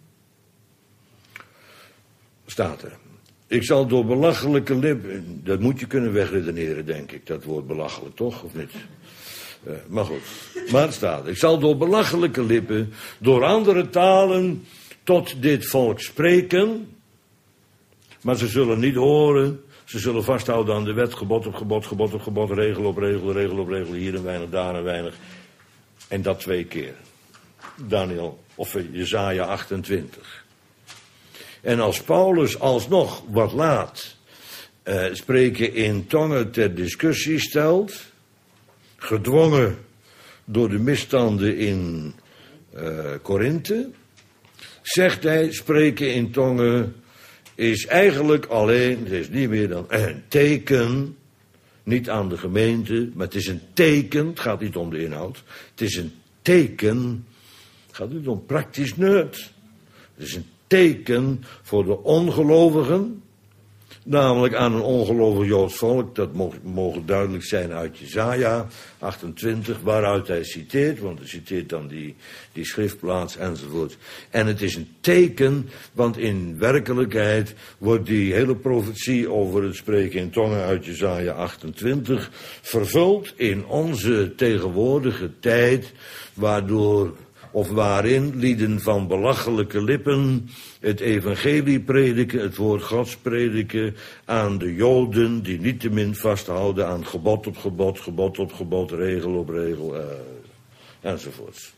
staat er. Ik zal door belachelijke lippen, dat moet je kunnen wegredeneren, denk ik, dat woord belachelijk, toch, of niet? Uh, maar goed, maar het staat. Ik zal door belachelijke lippen, door andere talen tot dit volk spreken. Maar ze zullen niet horen. Ze zullen vasthouden aan de wet, gebod op gebod, gebod op gebod, regel op regel, regel op regel, hier een weinig, daar een weinig. En dat twee keer. Daniel, of Jesaja achtentwintig. En als Paulus alsnog wat laat uh, spreken in tongen ter discussie stelt, gedwongen door de misstanden in uh, Korinthe, zegt hij, spreken in tongen is eigenlijk alleen, het is niet meer dan een teken, niet aan de gemeente, maar het is een teken, het gaat niet om de inhoud, het is een teken, het gaat niet om praktisch nut, het is een teken voor de ongelovigen, namelijk aan een ongelovig Joods volk, dat mogen, mogen duidelijk zijn uit Jesaja achtentwintig, waaruit hij citeert, want hij citeert dan die, die schriftplaats enzovoort. En het is een teken, want in werkelijkheid wordt die hele profetie over het spreken in tongen uit Jesaja achtentwintig vervuld in onze tegenwoordige tijd, waardoor, of waarin lieden van belachelijke lippen het evangelie prediken, het woord Gods prediken aan de Joden die niettemin vasthouden aan gebod op gebod, gebod op gebod, regel op regel, uh, enzovoorts.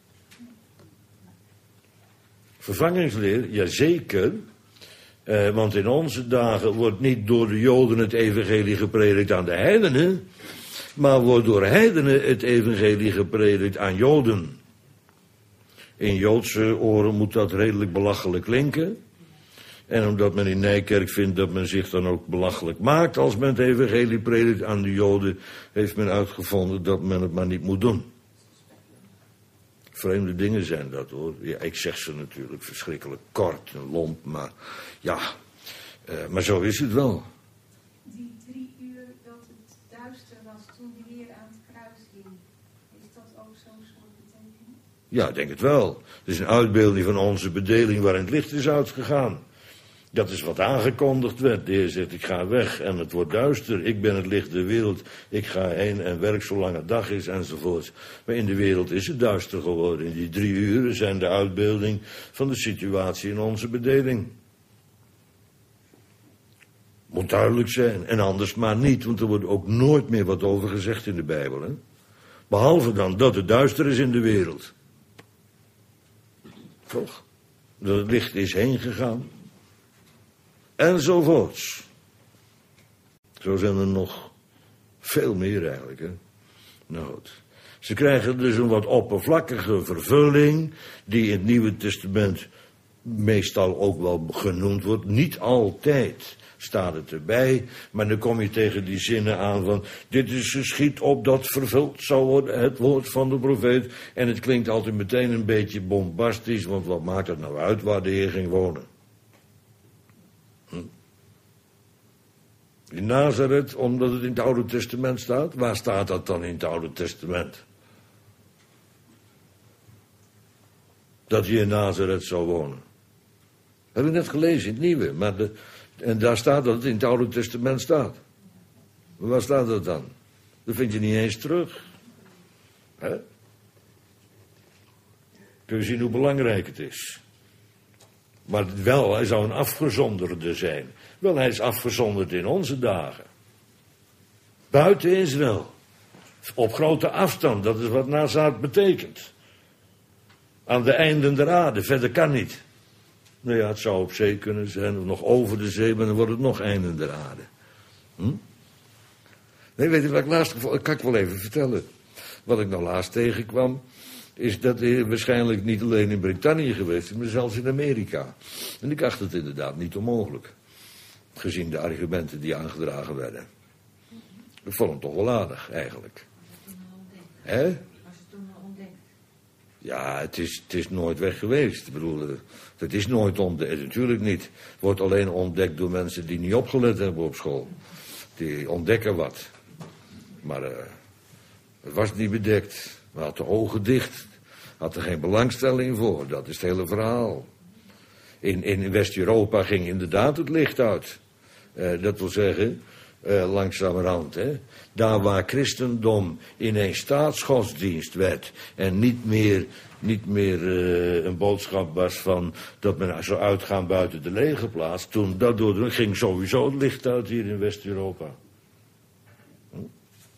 Vervangingsleer, jazeker, uh, want in onze dagen wordt niet door de Joden het evangelie gepredikt aan de heidenen, maar wordt door heidenen het evangelie gepredikt aan Joden. In Joodse oren moet dat redelijk belachelijk klinken. En omdat men in Nijkerk vindt dat men zich dan ook belachelijk maakt als men het evangelie predikt aan de Joden, heeft men uitgevonden dat men het maar niet moet doen. Vreemde dingen zijn dat, hoor. Ja, ik zeg ze natuurlijk verschrikkelijk kort en lomp, maar ja, uh, maar zo is het wel. Die drie uur dat het duister was toen de Heer aan het kruis ging, is dat ook zo'n soort betekenis? Ja, ik denk het wel. Het is een uitbeelding van onze bedeling waarin het licht is uitgegaan. Dat is wat aangekondigd werd. De Heer zegt, ik ga weg en het wordt duister. Ik ben het licht der wereld. Ik ga heen en werk zolang het dag is enzovoort. Maar in de wereld is het duister geworden. In die drie uren zijn de uitbeelding van de situatie in onze bedeling. Moet duidelijk zijn. En anders maar niet, want er wordt ook nooit meer wat over gezegd in de Bijbel. Hè? Behalve dan dat het duister is in de wereld. Toch? Dat het licht is heen gegaan. Enzovoorts. Zo zijn er nog veel meer eigenlijk. Hè? Nou goed. Ze krijgen dus een wat oppervlakkige vervulling, die in het Nieuwe Testament meestal ook wel genoemd wordt. Niet altijd staat het erbij, maar dan kom je tegen die zinnen aan van, dit is geschied op dat vervuld zou worden, het woord van de profeet. En het klinkt altijd meteen een beetje bombastisch, want wat maakt het nou uit waar de Heer ging wonen? Hm? In Nazareth, omdat het in het Oude Testament staat? Waar staat dat dan in het Oude Testament? Dat hij in Nazareth zou wonen. Heb ik net gelezen in het Nieuwe, maar de, en daar staat dat het in het Oude Testament staat. Maar waar staat dat dan? Dat vind je niet eens terug. Hè? Kun je zien hoe belangrijk het is. Maar wel, hij zou een afgezonderde zijn. Wel, hij is afgezonderd in onze dagen. Buiten Israël. Op grote afstand, dat is wat Nazareth betekent. Aan de einden der aarde, verder kan niet. Nou ja, het zou op zee kunnen zijn, of nog over de zee, maar dan wordt het nog einden der aarde. Hm? Nee, weet je wat ik laatst gevoel, dat kan ik wel even vertellen. Wat ik nou laatst tegenkwam, is dat hij waarschijnlijk niet alleen in Brittannië geweest is, maar zelfs in Amerika. En ik acht het inderdaad niet onmogelijk. Gezien de argumenten die aangedragen werden. Ik vond hem toch wel aardig, eigenlijk. Hè? Was het toen al ontdekt? Ja, het is, het is nooit weg geweest. Ik bedoel, het is nooit ontdekt. Natuurlijk niet. Het wordt alleen ontdekt door mensen die niet opgelet hebben op school. Die ontdekken wat. Maar uh, het was niet bedekt. We hadden de ogen dicht. Had er geen belangstelling voor. Dat is het hele verhaal. In, in West-Europa ging inderdaad het licht uit. Uh, dat wil zeggen, uh, langzamerhand, hè. Daar waar christendom ineens staatsgodsdienst werd en niet meer, niet meer uh, een boodschap was van dat men zou uitgaan buiten de legerplaats, toen dat door ging sowieso het licht uit hier in West-Europa. Hm?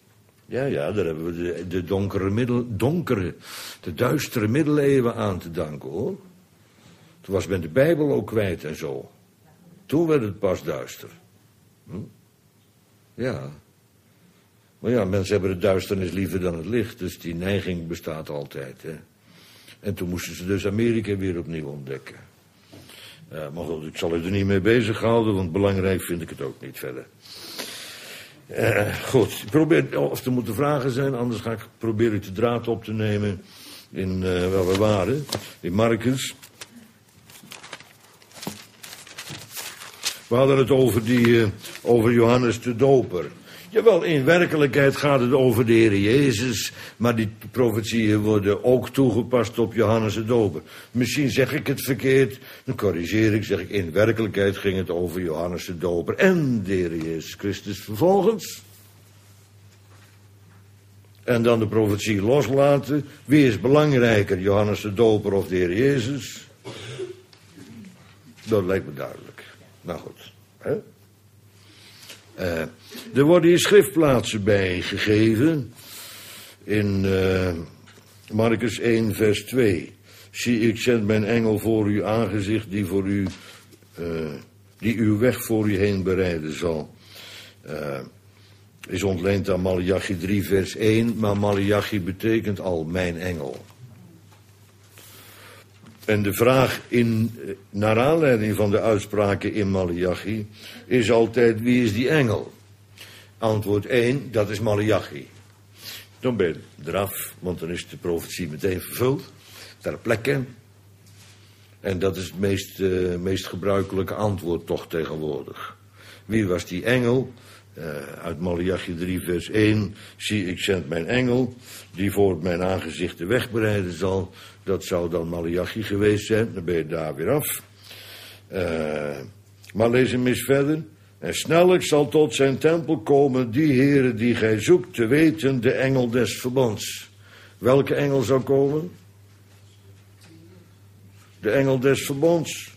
Ja, ja, daar hebben we de, de donkere middel, donkere, de duistere middeleeuwen aan te danken, hoor. Toen was men de Bijbel ook kwijt en zo. Toen werd het pas duister. Hm? Ja. Maar ja, mensen hebben de duisternis liever dan het licht, dus die neiging bestaat altijd, hè. En toen moesten ze dus Amerika weer opnieuw ontdekken. Uh, maar goed, ik zal u er niet mee bezighouden, want belangrijk vind ik het ook niet verder. Uh, goed, ik probeer, of er moeten vragen zijn, anders ga ik proberen de draad op te nemen in uh, waar we waren, in Marcus. We hadden het over, die, uh, over Johannes de Doper. Jawel, in werkelijkheid gaat het over de Heer Jezus, maar die profetieën worden ook toegepast op Johannes de Doper. Misschien zeg ik het verkeerd, dan corrigeer ik, zeg ik, in werkelijkheid ging het over Johannes de Doper en de Heer Jezus Christus vervolgens. En dan de profetie loslaten. Wie is belangrijker, Johannes de Doper of de Heer Jezus? Dat lijkt me duidelijk. Nou goed, hè? Uh, er worden hier schriftplaatsen bij gegeven. In uh, Marcus één vers twee. Zie, ik zend mijn engel voor uw aangezicht die voor u, uh, die uw weg voor u heen bereiden zal. Uh, is ontleend aan Maleachi drie vers één, maar Maleachi betekent al mijn engel. En de vraag in, naar aanleiding van de uitspraken in Maleachi is altijd, wie is die engel? Antwoord één, dat is Maleachi. Dan ben je eraf, want dan is de profetie meteen vervuld, ter plekke. En dat is het meest, uh, meest gebruikelijke antwoord toch tegenwoordig. Wie was die engel? Uh, uit Maleachi drie vers één, zie ik zend mijn engel, die voor mijn aangezicht de weg bereiden zal. Dat zou dan Maleachi geweest zijn, dan ben je daar weer af. Uh, maar lees hem eens verder. En snellijk zal tot zijn tempel komen die Heere die gij zoekt, te weten de engel des verbonds. Welke engel zou komen? De engel des verbonds.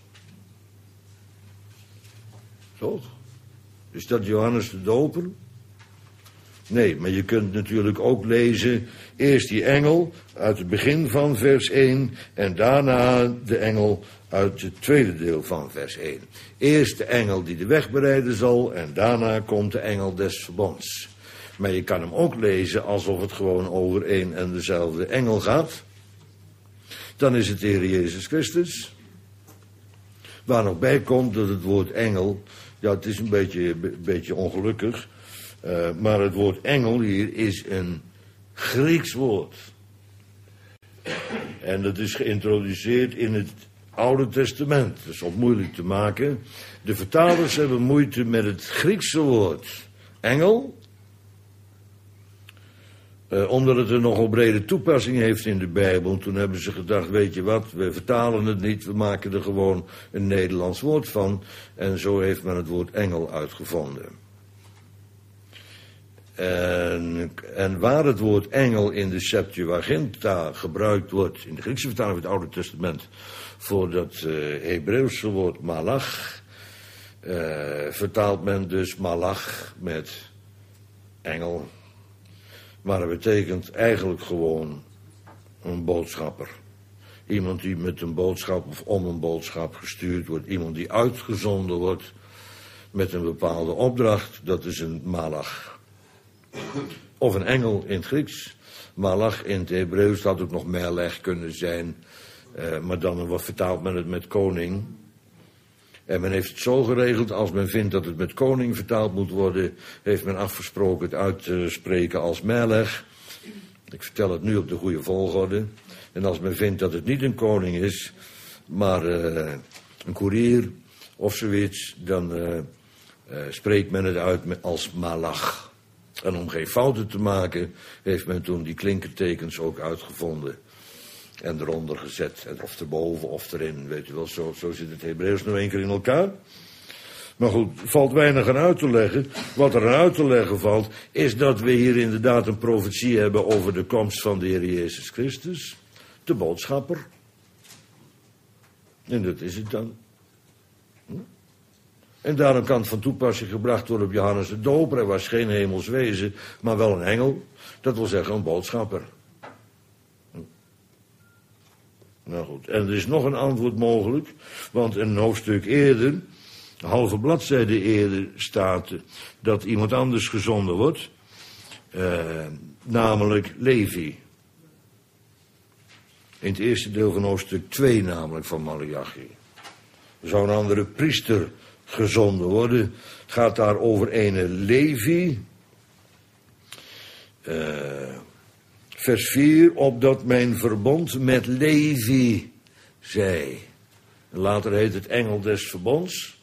Toch? Is dat Johannes de Doper? Nee, maar je kunt natuurlijk ook lezen, eerst die engel uit het begin van vers één en daarna de engel uit het tweede deel van vers één. Eerst de engel die de weg bereiden zal en daarna komt de engel des verbonds. Maar je kan hem ook lezen alsof het gewoon over één en dezelfde engel gaat. Dan is het de Heer Jezus Christus. Waar nog bij komt dat het woord engel, ja, het is een beetje, een beetje ongelukkig, uh, maar het woord engel hier is een Grieks woord. En dat is geïntroduceerd in het Oude Testament. Dat is ook moeilijk te maken. De vertalers hebben moeite met het Griekse woord engel, Uh, omdat het een nogal brede toepassing heeft in de Bijbel. Toen hebben ze gedacht, weet je wat, we vertalen het niet, we maken er gewoon een Nederlands woord van. En zo heeft men het woord engel uitgevonden. En, en waar het woord engel in de Septuaginta gebruikt wordt, in de Griekse vertaling van het Oude Testament, voor dat uh, Hebreeuwse woord malach, uh, vertaalt men dus malach met engel. Maar dat betekent eigenlijk gewoon een boodschapper. Iemand die met een boodschap of om een boodschap gestuurd wordt. Iemand die uitgezonden wordt met een bepaalde opdracht. Dat is een malach. Of een engel in het Grieks. Malach in het Hebreeuws had ook nog melech kunnen zijn. Uh, maar dan vertaalt men het met koning. En men heeft het zo geregeld, als men vindt dat het met koning vertaald moet worden, heeft men afgesproken het uit te spreken als melech. Ik vertel het nu op de goede volgorde. En als men vindt dat het niet een koning is, maar uh, een koerier of zoiets, dan uh, uh, spreekt men het uit als malach. En om geen fouten te maken, heeft men toen die klinkertekens ook uitgevonden. En eronder gezet, of erboven of erin, weet je wel, zo, zo zit het Hebreeuws nou één keer in elkaar. Maar goed, valt weinig aan uit te leggen. Wat er aan uit te leggen valt, is dat we hier inderdaad een profetie hebben over de komst van de Heer Jezus Christus, de boodschapper. En dat is het dan. Hm? En daarom kan het van toepassing gebracht worden op Johannes de Doper. Hij was geen hemels wezen, maar wel een engel. Dat wil zeggen een boodschapper. Nou goed, en er is nog een antwoord mogelijk. Want een hoofdstuk eerder, een halve bladzijde eerder, staat dat iemand anders gezonden wordt. Uh, namelijk Levi. In het eerste deel van hoofdstuk twee namelijk van Maleachi. Er zou een andere priester gezonden worden. Het gaat daar over ene Levi. Uh, vers vier. Opdat mijn verbond met Levi zij. Later heet het engel des verbonds.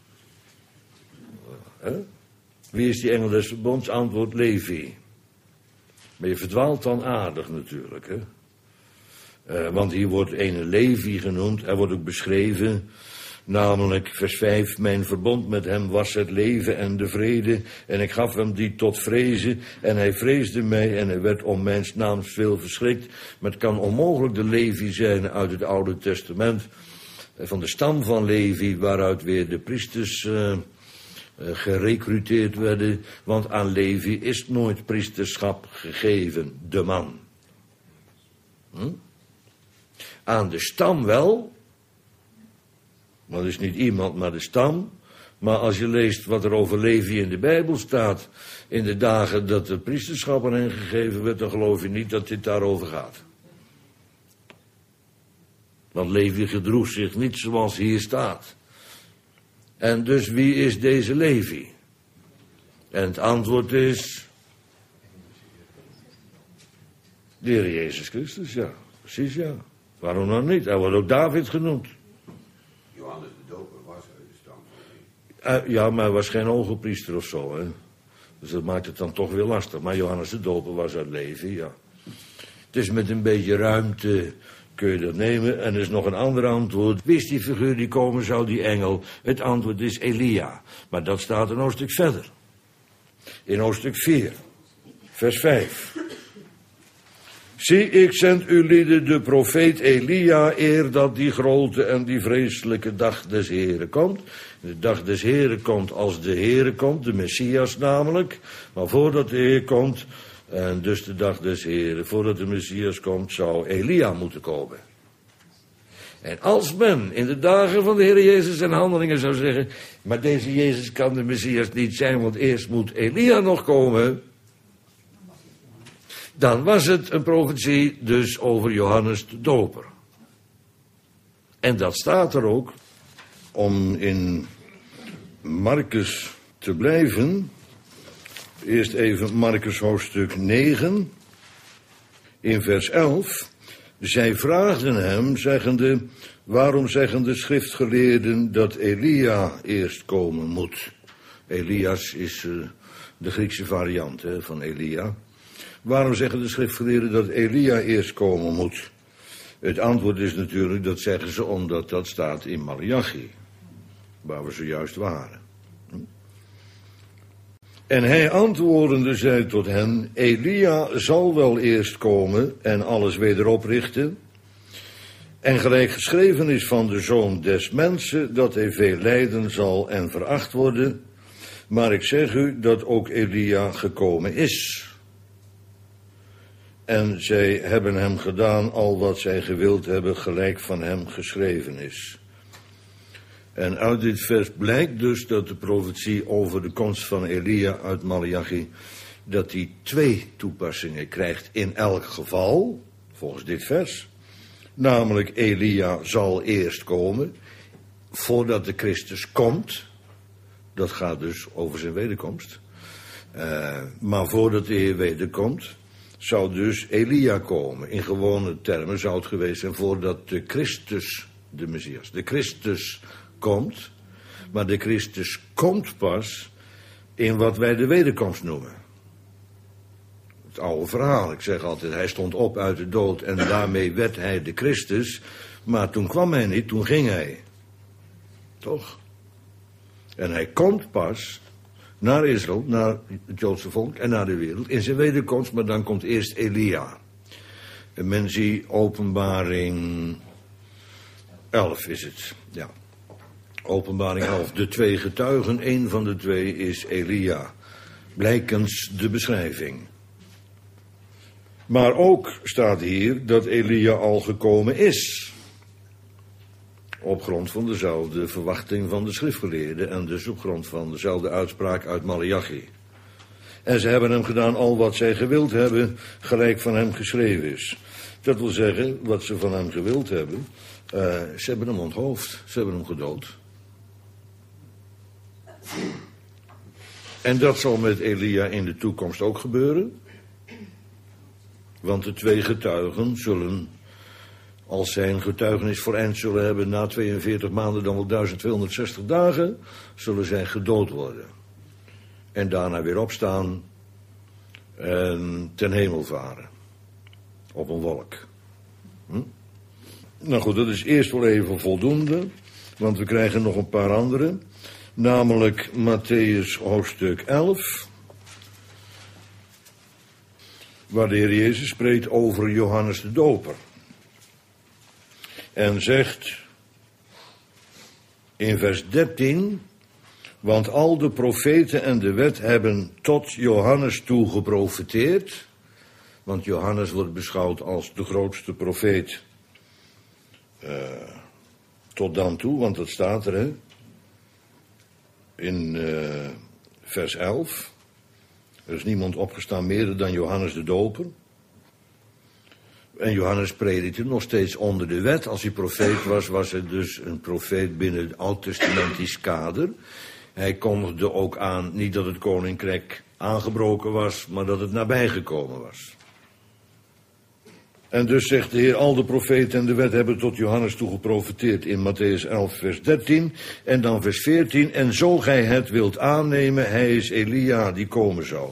Uh, Wie is die engel des verbonds? Antwoord Levi. Maar je verdwaalt dan aardig natuurlijk, hè. Uh, want hier wordt ene Levi genoemd. Hij wordt ook beschreven. Namelijk, vers vijf, mijn verbond met hem was het leven en de vrede. En ik gaf hem die tot vrezen. En hij vreesde mij en hij werd om mijns naams veel verschrikt. Maar het kan onmogelijk de Levi zijn uit het Oude Testament. Van de stam van Levi, waaruit weer de priesters uh, uh, gerecruiteerd werden. Want aan Levi is nooit priesterschap gegeven, de man. Hm? Aan de stam wel. Maar dat is niet iemand, maar de stam. Maar als je leest wat er over Levi in de Bijbel staat, in de dagen dat de priesterschap aan hen gegeven werd, dan geloof je niet dat dit daarover gaat. Want Levi gedroeg zich niet zoals hier staat. En dus wie is deze Levi? En het antwoord is de Heer Jezus Christus, ja. Precies, ja. Waarom dan niet? Hij wordt ook David genoemd. Johannes de Doper was uit de stam van Levi. Uh, ja, maar hij was geen hogepriester of zo, hè. Dus dat maakt het dan toch weer lastig. Maar Johannes de Doper was uit Levi, ja. Het is met een beetje ruimte kun je dat nemen. En er is nog een ander antwoord. Wie is die figuur die komen zou, die engel? Het antwoord is Elia. Maar dat staat een hoofdstuk verder. In hoofdstuk vier, vers vijf. Zie, ik zend u lieden de profeet Elia, eer dat die grote en die vreselijke dag des Heren komt. De dag des Heren komt als de Heren komt, de Messias namelijk. Maar voordat de Heer komt, en dus de dag des Heren, voordat de Messias komt, zou Elia moeten komen. En als men in de dagen van de Heer Jezus en handelingen zou zeggen, maar deze Jezus kan de Messias niet zijn, want eerst moet Elia nog komen, dan was het een profetie dus over Johannes de Doper. En dat staat er ook, om in Marcus te blijven. Eerst even Marcus hoofdstuk negen, in vers elf. Zij vraagden hem, zeggende, waarom zeggen de schriftgeleerden dat Elia eerst komen moet? Elias is uh, de Griekse variant hè, van Elia. Waarom zeggen de schriftgeleerden dat Elia eerst komen moet? Het antwoord is natuurlijk, dat zeggen ze omdat dat staat in Maleachi, waar we zojuist waren. En hij antwoordende zei tot hen, Elia zal wel eerst komen en alles weder oprichten. En gelijk geschreven is van de Zoon des Mensen, dat hij veel lijden zal en veracht worden. Maar ik zeg u dat ook Elia gekomen is. En zij hebben hem gedaan al wat zij gewild hebben, gelijk van hem geschreven is. En uit dit vers blijkt dus dat de profetie over de komst van Elia uit Maleachi, dat die twee toepassingen krijgt in elk geval, volgens dit vers. Namelijk Elia zal eerst komen, voordat de Christus komt. Dat gaat dus over zijn wederkomst. Uh, maar voordat de Heer wederkomt, zou dus Elia komen. In gewone termen zou het geweest zijn voordat de Christus, de Messias, de Christus komt. Maar de Christus komt pas in wat wij de wederkomst noemen. Het oude verhaal, ik zeg altijd, hij stond op uit de dood en daarmee werd hij de Christus. Maar toen kwam hij niet, toen ging hij. Toch? En hij komt pas naar Israël, naar het Joodse volk en naar de wereld in zijn wederkomst, maar dan komt eerst Elia. En men ziet Openbaring elf is het, ja. Openbaring elf. De twee getuigen, één van de twee is Elia. Blijkens de beschrijving. Maar ook staat hier dat Elia al gekomen is. Op grond van dezelfde verwachting van de schriftgeleerden en dus op grond van dezelfde uitspraak uit Maleachi. En ze hebben hem gedaan al wat zij gewild hebben, gelijk van hem geschreven is. Dat wil zeggen, wat ze van hem gewild hebben, uh, ze hebben hem onthoofd, ze hebben hem gedood. En dat zal met Elia in de toekomst ook gebeuren. Want de twee getuigen zullen, als zij een getuigenis voor eind zullen hebben na tweeënveertig maanden, dan wel duizend tweehonderdzestig dagen, zullen zij gedood worden. En daarna weer opstaan en ten hemel varen. Op een wolk. Hm? Nou goed, dat is eerst wel even voldoende, want we krijgen nog een paar andere. Namelijk Mattheüs hoofdstuk elf. Waar de Heer Jezus spreekt over Johannes de Doper. En zegt in vers dertien... Want al de profeten en de wet hebben tot Johannes toe geprofeteerd. Want Johannes wordt beschouwd als de grootste profeet. Uh, tot dan toe, want dat staat er, hè. In uh, vers elf. Er is niemand opgestaan meer dan Johannes de Doper. En Johannes predikte nog steeds onder de wet. Als hij profeet was, was hij dus een profeet binnen het oud-testamentisch kader. Hij kondigde ook aan, niet dat het koninkrijk aangebroken was, maar dat het nabijgekomen was. En dus zegt de Heer, al de profeten en de wet hebben tot Johannes toe geprofeteerd in Mattheüs elf vers dertien. En dan vers veertien, en zo gij het wilt aannemen, hij is Elia die komen zou.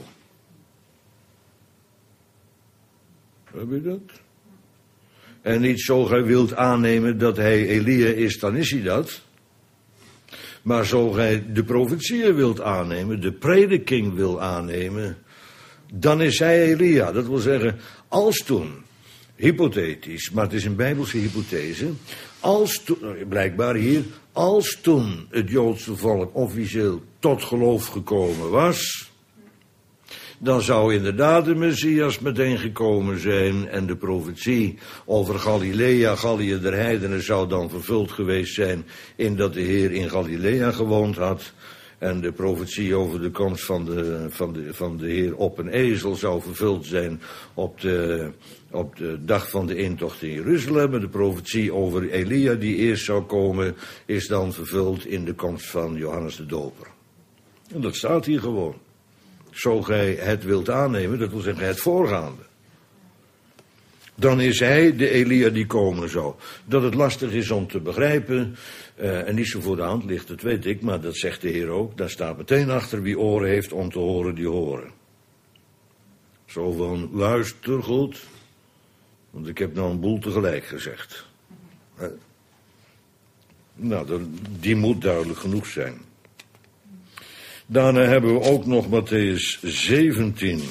Heb je dat? En niet zo gij wilt aannemen dat hij Elia is, dan is hij dat. Maar zo gij de profetieën wilt aannemen, de prediking wil aannemen, dan is hij Elia. Dat wil zeggen, als toen, hypothetisch, maar het is een bijbelse hypothese, als toen, blijkbaar hier, als toen het Joodse volk officieel tot geloof gekomen was, dan zou inderdaad de Messias meteen gekomen zijn en de profetie over Galilea, Gallië der heidenen, zou dan vervuld geweest zijn in dat de Heer in Galilea gewoond had. En de profetie over de komst van de, van de, van de Heer op een ezel zou vervuld zijn op de, op de dag van de intocht in Jeruzalem. En de profetie over Elia die eerst zou komen is dan vervuld in de komst van Johannes de Doper. En dat staat hier gewoon. Zo gij het wilt aannemen, dat wil zeggen het voorgaande. Dan is hij de Elia die komen zou. Dat het lastig is om te begrijpen, uh, en niet zo voor de hand ligt, dat weet ik, maar dat zegt de Heer ook. Daar staat meteen achter, wie oren heeft om te horen, die horen. Zo van, luister goed, want ik heb nou een boel tegelijk gezegd. Uh, nou, dat, die moet duidelijk genoeg zijn. Daarna hebben we ook nog Mattheüs zeventien.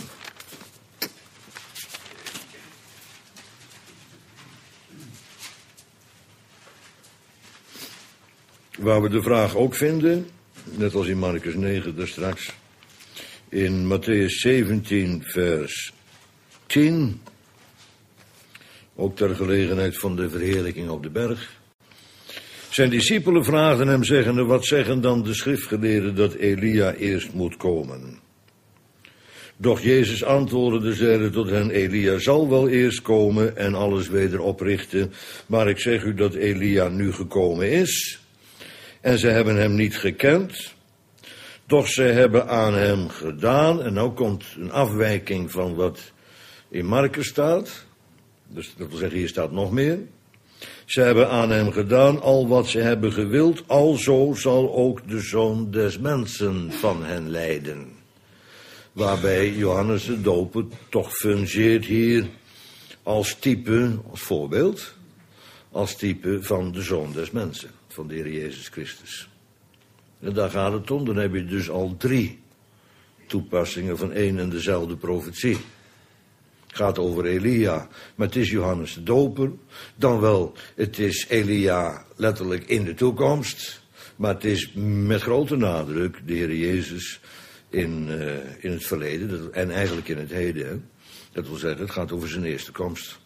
Waar we de vraag ook vinden, net als in Marcus negen daar straks, in Mattheüs zeventien vers tien, ook ter gelegenheid van de verheerlijking op de berg. Zijn discipelen vraagden hem zeggende, wat zeggen dan de schriftgeleerden dat Elia eerst moet komen? Doch Jezus antwoordde, zeide tot hen, Elia zal wel eerst komen en alles weder oprichten, maar ik zeg u dat Elia nu gekomen is. En ze hebben hem niet gekend, doch ze hebben aan hem gedaan, en nou komt een afwijking van wat in Marcus staat, dus dat wil zeggen, hier staat nog meer. Ze hebben aan hem gedaan al wat ze hebben gewild, alzo zal ook de Zoon des Mensen van hen lijden. Waarbij Johannes de Doper toch fungeert hier als type, als voorbeeld, als type van de Zoon des Mensen, van de Heer Jezus Christus. En daar gaat het om, dan heb je dus al drie toepassingen van één en dezelfde profetie. Het gaat over Elia, maar het is Johannes de Doper. Dan wel, het is Elia letterlijk in de toekomst. Maar het is met grote nadruk de Heer Jezus in, uh, in het verleden dat, en eigenlijk in het heden. Hè? Dat wil zeggen, het gaat over zijn eerste komst.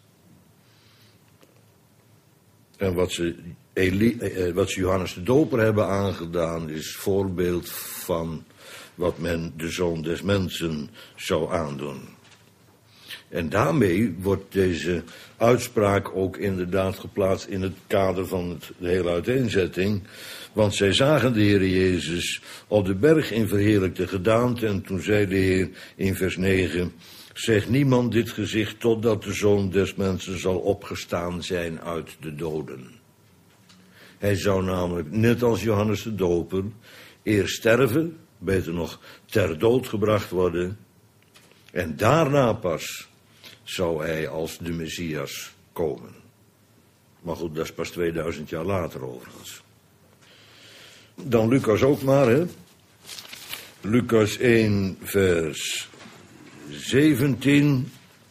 En wat ze, Eli, uh, wat ze Johannes de Doper hebben aangedaan is voorbeeld van wat men de Zoon des Mensen zou aandoen. En daarmee wordt deze uitspraak ook inderdaad geplaatst in het kader van het, de hele uiteenzetting. Want zij zagen de Heer Jezus op de berg in verheerlijkte gedaante. En toen zei de Heer in vers negen, zeg niemand dit gezicht totdat de Zoon des Mensen zal opgestaan zijn uit de doden. Hij zou namelijk, net als Johannes de Doper, eerst sterven, beter nog ter dood gebracht worden. En daarna pas zou hij als de Messias komen. Maar goed, dat is pas tweeduizend jaar later overigens. Dan Lucas ook maar, hè. Lucas één, vers zeventien.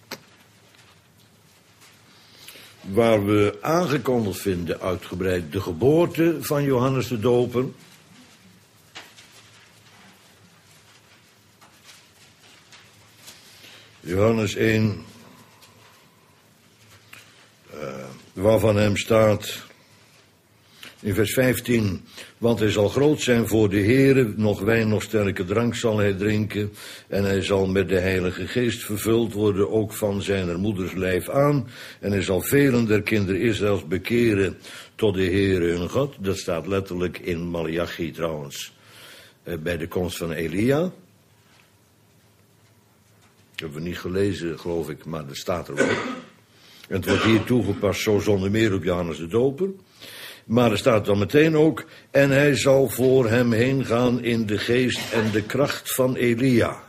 Waar we aangekondigd vinden uitgebreid de geboorte van Johannes de Doper. Johannes één, uh, waarvan hem staat in vers vijftien, want hij zal groot zijn voor de Heere, nog wijn, nog sterke drank zal hij drinken, en hij zal met de Heilige Geest vervuld worden, ook van zijner moeders lijf aan, en hij zal velen der kinderen Israëls bekeren tot de Heere hun God. Dat staat letterlijk in Maleachi trouwens, uh, bij de komst van Elia. Dat hebben we niet gelezen, geloof ik, maar dat staat er wel. En het wordt hier toegepast, zo zonder meer op Johannes de Doper. Maar er staat dan meteen ook, en hij zal voor hem heen gaan in de geest en de kracht van Elia.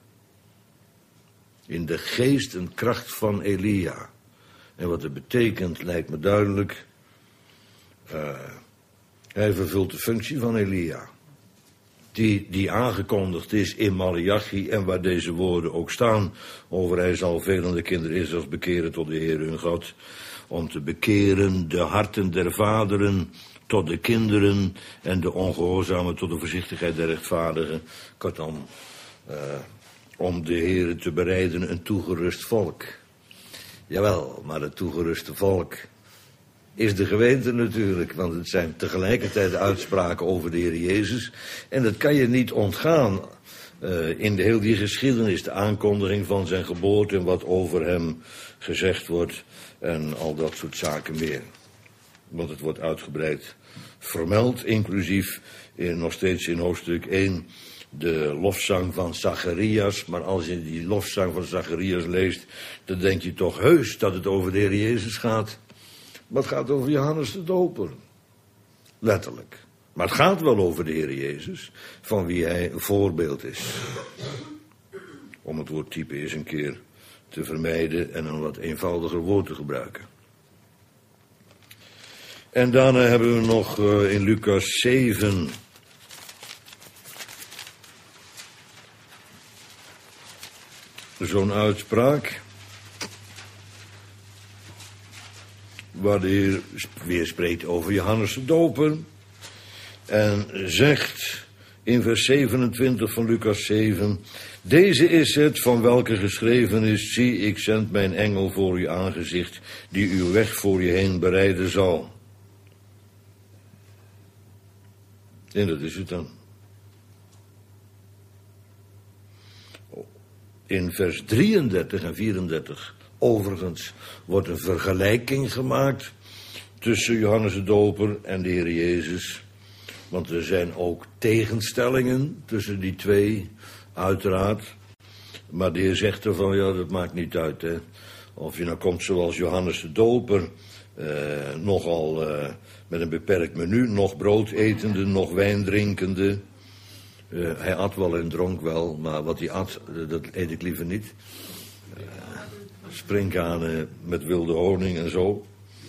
In de geest en kracht van Elia. En wat het betekent, lijkt me duidelijk. Uh, hij vervult de functie van Elia. Die, die aangekondigd is in Maleachi en waar deze woorden ook staan. Over hij zal velen de kinderen Israëls bekeren tot de Heer hun God. Om te bekeren de harten der vaderen tot de kinderen en de ongehoorzamen tot de voorzichtigheid der rechtvaardigen. Kortom, uh, om de Heer te bereiden een toegerust volk. Jawel, maar het toegeruste volk is de gemeente natuurlijk, want het zijn tegelijkertijd uitspraken over de Heer Jezus. En dat kan je niet ontgaan uh, in de heel die geschiedenis, de aankondiging van zijn geboorte en wat over hem gezegd wordt en al dat soort zaken meer. Want het wordt uitgebreid vermeld, inclusief in, nog steeds in hoofdstuk één de lofzang van Zacharias. Maar als je die lofzang van Zacharias leest, dan denk je toch heus dat het over de Heer Jezus gaat. Maar het gaat over Johannes de Doper. Letterlijk. Maar het gaat wel over de Heer Jezus, van wie hij een voorbeeld is. Om het woord type eens een keer te vermijden en een wat eenvoudiger woord te gebruiken. En daarna hebben we nog uh, in Lucas zeven zo'n uitspraak, waar de Heer weer spreekt over Johannes de Doper. En zegt in vers zevenentwintig van Lucas zeven... Deze is het van welke geschreven is... Zie, ik zend mijn engel voor uw aangezicht... die uw weg voor je heen bereiden zal. En dat is het dan. In vers drieëndertig en vierendertig... overigens wordt een vergelijking gemaakt tussen Johannes de Doper en de Heer Jezus. Want er zijn ook tegenstellingen tussen die twee, uiteraard. Maar de Heer zegt ervan, ja, dat maakt niet uit, hè. Of je nou komt zoals Johannes de Doper, eh, nogal eh, met een beperkt menu, nog brood etende, nog wijn drinkende. Uh, hij at wel en dronk wel, maar wat hij at, dat eet ik liever niet. Uh, Sprinkhanen met wilde honing en zo.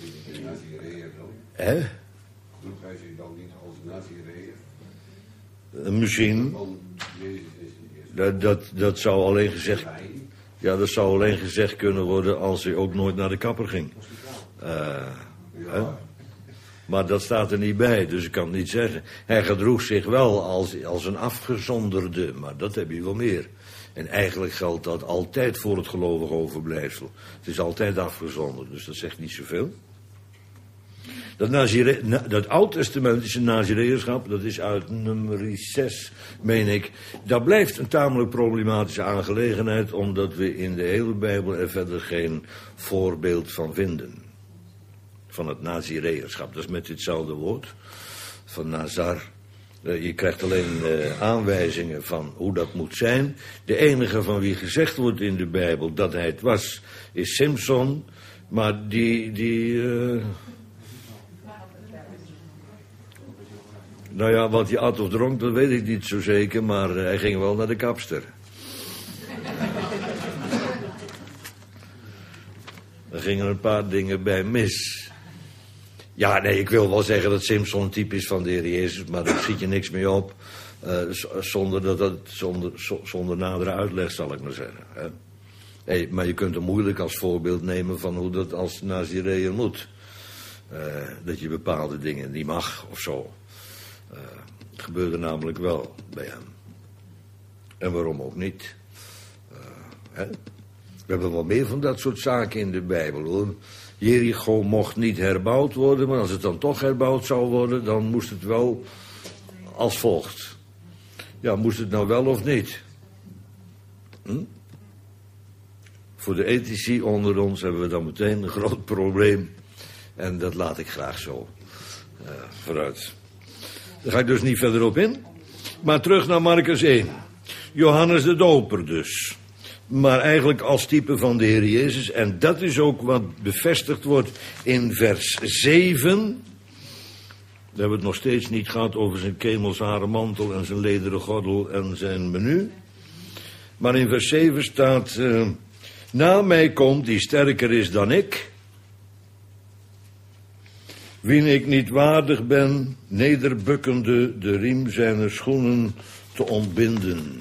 Hè? Doet hij zich dan niet als Nazireër? Uh, misschien. Dat, dat, dat zou alleen gezegd... Ja, dat zou alleen gezegd kunnen worden als hij ook nooit naar de kapper ging. Uh, ja. Maar dat staat er niet bij, dus ik kan het niet zeggen. Hij gedroeg zich wel als, als een afgezonderde, maar dat heb je wel meer. En eigenlijk geldt dat altijd voor het gelovig overblijfsel. Het is altijd afgezonderd, dus dat zegt niet zoveel. Dat, Nazire, na, dat oud-testamentische Nazireërschap, dat is uit nummer zes, meen ik. Dat blijft een tamelijk problematische aangelegenheid, omdat we in de hele Bijbel er verder geen voorbeeld van vinden. Van het Nazireërschap, dat is met ditzelfde woord, van Nazar. Uh, je krijgt alleen uh, aanwijzingen van hoe dat moet zijn. De enige van wie gezegd wordt in de Bijbel dat hij het was, is Simson, maar die... die uh, Nou ja, wat hij at of dronk, dat weet ik niet zo zeker, maar uh, hij ging wel naar de kapster. Er gingen een paar dingen bij mis. Ja, nee, ik wil wel zeggen dat Simson een type is van de Heer Jezus, maar daar ziet je niks mee op. Uh, zonder, dat, dat, zonder, zonder nadere uitleg, zal ik maar zeggen. Hè? Hey, maar je kunt hem moeilijk als voorbeeld nemen van hoe dat als Nazireër moet. Uh, dat je bepaalde dingen niet mag of zo. Uh, het gebeurde namelijk wel bij hem. En waarom ook niet? Uh, hè? We hebben wel meer van dat soort zaken in de Bijbel, hoor. Jericho mocht niet herbouwd worden, maar als het dan toch herbouwd zou worden, dan moest het wel als volgt. Ja, moest het nou wel of niet? Hm? Voor de ethici onder ons hebben we dan meteen een groot probleem. En dat laat ik graag zo uh, vooruit. Daar ga ik dus niet verder op in. Maar terug naar Marcus één. Johannes de Doper dus. Maar eigenlijk als type van de Heer Jezus. En dat is ook wat bevestigd wordt in vers zeven. We hebben het nog steeds niet gehad over zijn kemelsharen mantel en zijn lederen gordel en zijn menu. Maar in vers zeven staat... Uh, na mij komt die sterker is dan ik... Wien ik niet waardig ben, nederbukkende de riem zijner schoenen te ontbinden.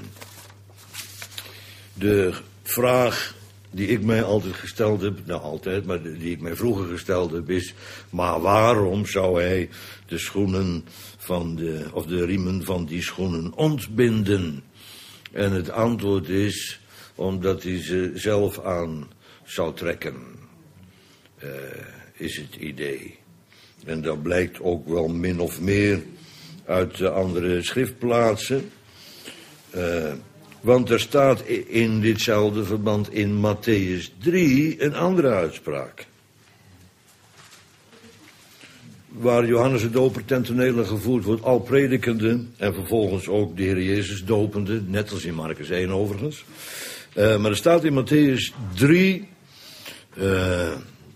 De vraag die ik mij altijd gesteld heb, nou altijd, maar die ik mij vroeger gesteld heb is... maar waarom zou hij de schoenen van de, of de riemen van die schoenen ontbinden? En het antwoord is, omdat hij ze zelf aan zou trekken, uh, is het idee. En dat blijkt ook wel min of meer uit de andere schriftplaatsen. Uh, want er staat in ditzelfde verband in Mattheüs drie een andere uitspraak. Waar Johannes de Doper ten tonele gevoerd wordt, al predikende en vervolgens ook de Heer Jezus dopende, net als in Marcus één overigens. Uh, maar er staat in Mattheüs drie... Uh,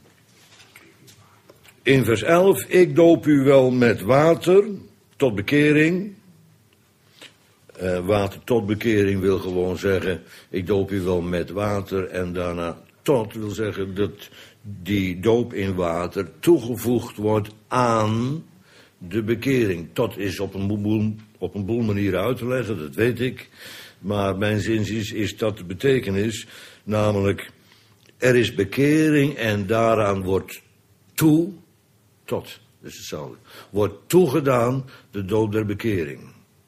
In vers elf, ik doop u wel met water tot bekering. Uh, water tot bekering wil gewoon zeggen, ik doop u wel met water. En daarna tot wil zeggen dat die doop in water toegevoegd wordt aan de bekering. Tot is op een boel, op een boel manieren uit te leggen, dat weet ik. Maar mijn zinziens is dat de betekenis, namelijk er is bekering en daaraan wordt toe... Tot, dat is hetzelfde. Wordt toegedaan de doop der bekering.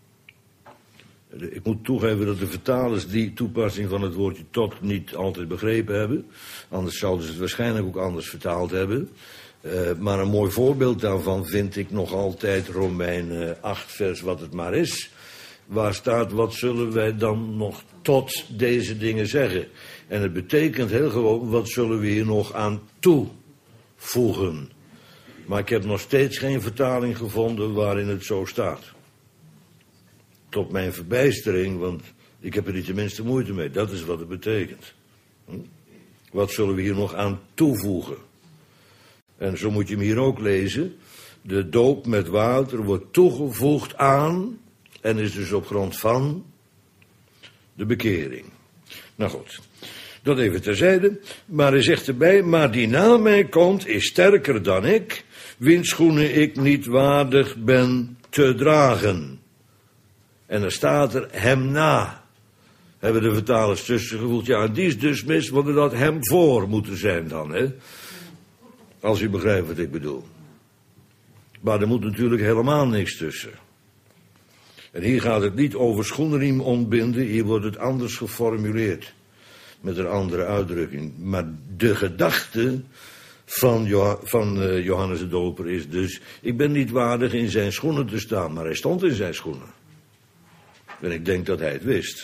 Ik moet toegeven dat de vertalers die toepassing van het woordje tot niet altijd begrepen hebben. Anders zouden ze het waarschijnlijk ook anders vertaald hebben. Uh, maar een mooi voorbeeld daarvan vind ik nog altijd Romeinen acht vers wat het maar is. Waar staat, wat zullen wij dan nog tot deze dingen zeggen? En het betekent heel gewoon, wat zullen we hier nog aan toevoegen? Maar ik heb nog steeds geen vertaling gevonden waarin het zo staat. Tot mijn verbijstering, want ik heb er niet de minste moeite mee. Dat is wat het betekent. Hm? Wat zullen we hier nog aan toevoegen? En zo moet je hem hier ook lezen. De doop met water wordt toegevoegd aan... en is dus op grond van de bekering. Nou goed, dat even terzijde. Maar hij zegt erbij, maar die na mij komt is sterker dan ik... wiens schoenen ik niet waardig ben te dragen. En er staat er hem na. Hebben de vertalers tussen gevoeld. Ja, die is dus mis, want er had hem voor moeten zijn dan, hè. Als u begrijpt wat ik bedoel. Maar er moet natuurlijk helemaal niks tussen. En hier gaat het niet over schoenriem ontbinden, hier wordt het anders geformuleerd. Met een andere uitdrukking. Maar de gedachte van, Joh- van uh, Johannes de Doper is dus... ik ben niet waardig in zijn schoenen te staan, maar hij stond in zijn schoenen. En ik denk dat hij het wist.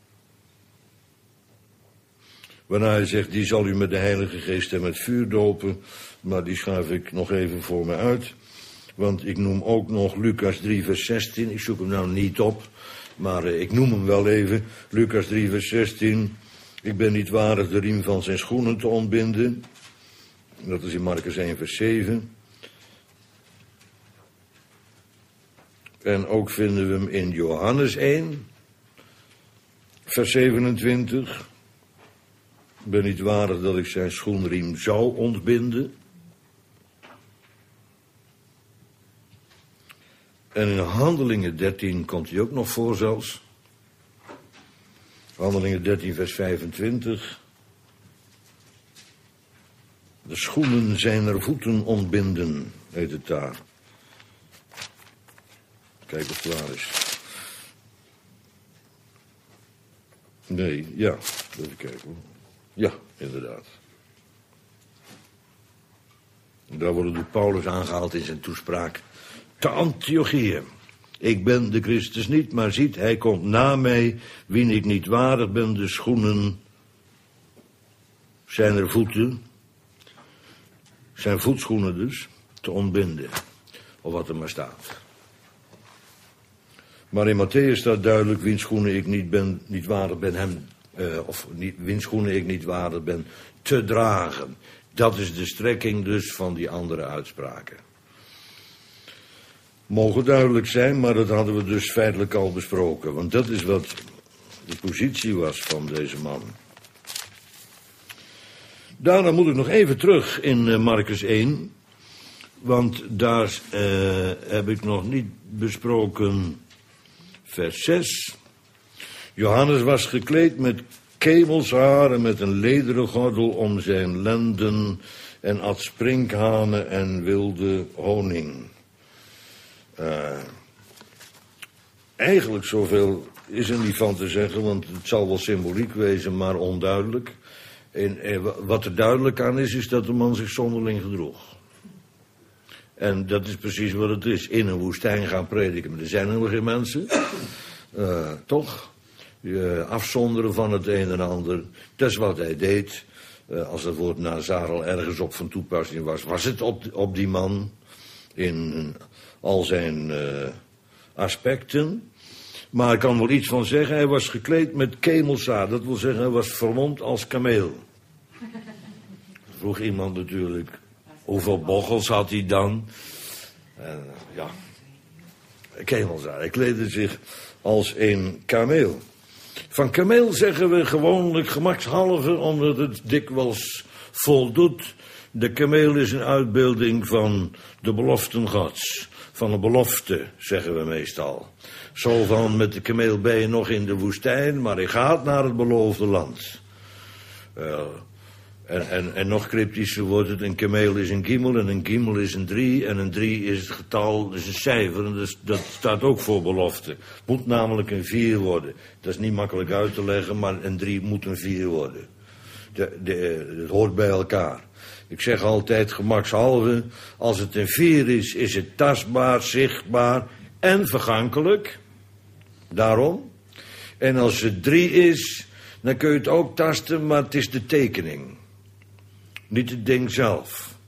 Waarna hij zegt, die zal u met de Heilige Geest en met vuur dopen. Maar die schuif ik nog even voor me uit. Want ik noem ook nog Lucas drie vers zestien. Ik zoek hem nou niet op, maar uh, ik noem hem wel even. Lucas drie vers zestien. Ik ben niet waardig de riem van zijn schoenen te ontbinden. Dat is in Marcus één vers zeven. En ook vinden we hem in Johannes één, vers zevenentwintig. Ik ben niet waardig dat ik zijn schoenriem zou ontbinden. En in Handelingen dertien komt hij ook nog voor zelfs. Handelingen dertien vers vijfentwintig. De schoenen zijner voeten ontbinden, heet het daar. Kijk of het waar is. Nee, ja, even kijken hoor. Ja, inderdaad. Daar wordt door Paulus aangehaald in zijn toespraak. Te Antiochië. Ik ben de Christus niet, maar ziet, hij komt na mij, wien ik niet waardig ben, de schoenen zijn er voeten, zijn voetschoenen dus, te ontbinden. Of wat er maar staat. Maar in Matthäus staat duidelijk, wiens schoenen ik niet, ben, niet waardig ben hem, uh, of niet, wiens schoenen ik niet waardig ben, te dragen. Dat is de strekking dus van die andere uitspraken. Mogen duidelijk zijn, maar dat hadden we dus feitelijk al besproken. Want dat is wat de positie was van deze man. Daarna moet ik nog even terug in uh, Marcus één. Want daar uh, heb ik nog niet besproken vers zes. Johannes was gekleed met kemelshaar en met een lederen gordel om zijn lenden en at sprinkhanen en wilde honing. Uh, eigenlijk zoveel is er niet van te zeggen, want het zal wel symboliek wezen, maar onduidelijk. En, en wat er duidelijk aan is, is dat de man zich zonderling gedroeg. En dat is precies wat het is. In een woestijn gaan prediken. Maar er zijn helemaal geen mensen. Uh, toch? Je afzonderen van het een en ander. Dat is wat hij deed. Uh, als het woord Nazarel ergens op van toepassing was, was het op, op die man. In al zijn uh, aspecten. Maar ik kan wel iets van zeggen. Hij was gekleed met kemelshaar. Dat wil zeggen, hij was vermomd als kameel. Vroeg iemand natuurlijk, hoeveel bochels had hij dan? Uh, ja, kemelshaar. Hij kleedde zich als een kameel. Van kameel zeggen we gewoonlijk gemakshalve, omdat het dikwijls voldoet. De kameel is een uitbeelding van de beloften Gods. Van een belofte, zeggen we meestal. Zo van, met de kameel ben je nog in de woestijn, maar je gaat naar het beloofde land. Uh, en, en, en nog cryptischer wordt het, een kameel is een giemel en een giemel is een drie. En een drie is het getal, is een cijfer, en dus, dat staat ook voor belofte. Het moet namelijk een vier worden. Dat is niet makkelijk uit te leggen, maar een drie moet een vier worden. De, de, het hoort bij elkaar. Ik zeg altijd gemakshalve, als het een vier is, is het tastbaar, zichtbaar en vergankelijk. Daarom. En als het drie is, dan kun je het ook tasten, maar het is de tekening. Niet het ding zelf.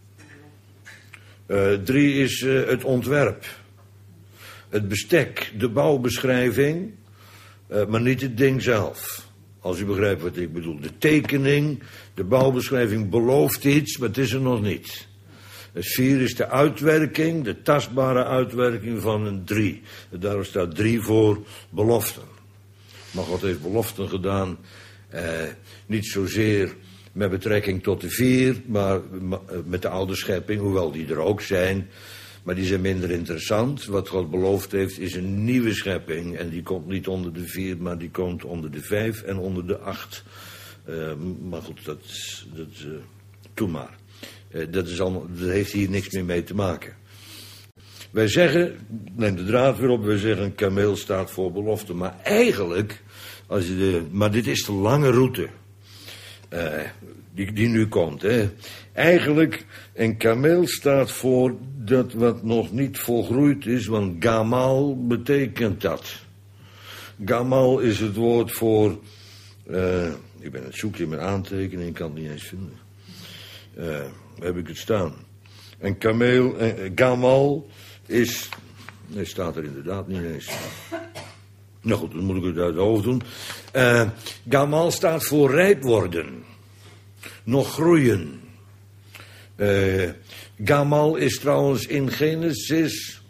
Uh, drie is uh, het ontwerp. Het bestek, de bouwbeschrijving, uh, maar niet het ding zelf. Als u begrijpt wat ik bedoel. De tekening, de bouwbeschrijving belooft iets, maar het is er nog niet. Het vier is de uitwerking, de tastbare uitwerking van een drie. En daarom staat drie voor beloften. Maar God heeft beloften gedaan, eh, niet zozeer met betrekking tot de vier, maar met de oude schepping, hoewel die er ook zijn. Maar die zijn minder interessant. Wat God beloofd heeft is een nieuwe schepping. En die komt niet onder de vier, maar die komt onder de vijf en onder de acht. Uh, maar goed, dat, dat uh, doe maar. Uh, dat, is allemaal, dat heeft hier niks meer mee te maken. Wij zeggen, neem de draad weer op, wij zeggen een kameel staat voor belofte. Maar eigenlijk, als je de, maar dit is de lange route uh, die, die nu komt. Hè. Eigenlijk, een kameel staat voor dat wat nog niet volgroeid is, want gamal betekent dat. Gamal is het woord voor, uh, ik ben het zoekje met aantekeningen, ik kan het niet eens vinden. Uh, waar heb ik het staan? Een kameel, uh, gamal is, nee, staat er inderdaad niet eens. Nou goed, dan moet ik het uit het hoofd doen. Uh, gamal staat voor rijp worden. Nog groeien. Uh, gamal is trouwens in Genesis,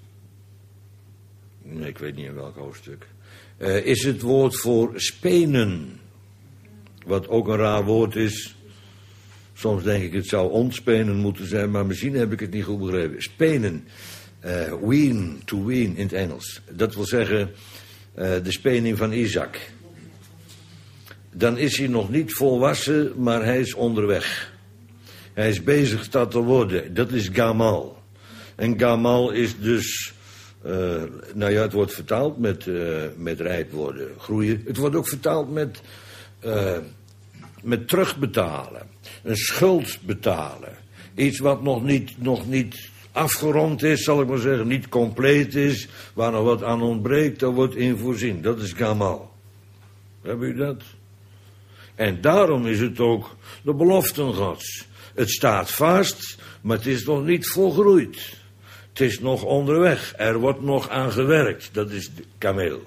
nee, ik weet niet in welk hoofdstuk, uh, is het woord voor spenen. Wat ook een raar woord is. Soms denk ik het zou ontspenen moeten zijn, maar misschien heb ik het niet goed begrepen. Spenen. Uh, wean, to wean in het Engels. Dat wil zeggen uh, de spening van Isaac. Dan is hij nog niet volwassen, maar hij is onderweg. Hij is bezig dat te worden. Dat is gamal. En gamal is dus, uh, nou ja, het wordt vertaald met, uh, met rijp worden, groeien. Het wordt ook vertaald met, uh, met terugbetalen. Een schuld betalen. Iets wat nog niet, nog niet afgerond is, zal ik maar zeggen, niet compleet is, waar nog wat aan ontbreekt, daar wordt in voorzien. Dat is gamal. Hebben u dat? En daarom is het ook de beloften Gods. Het staat vast, maar het is nog niet volgroeid. Het is nog onderweg. Er wordt nog aan gewerkt. Dat is de kameel.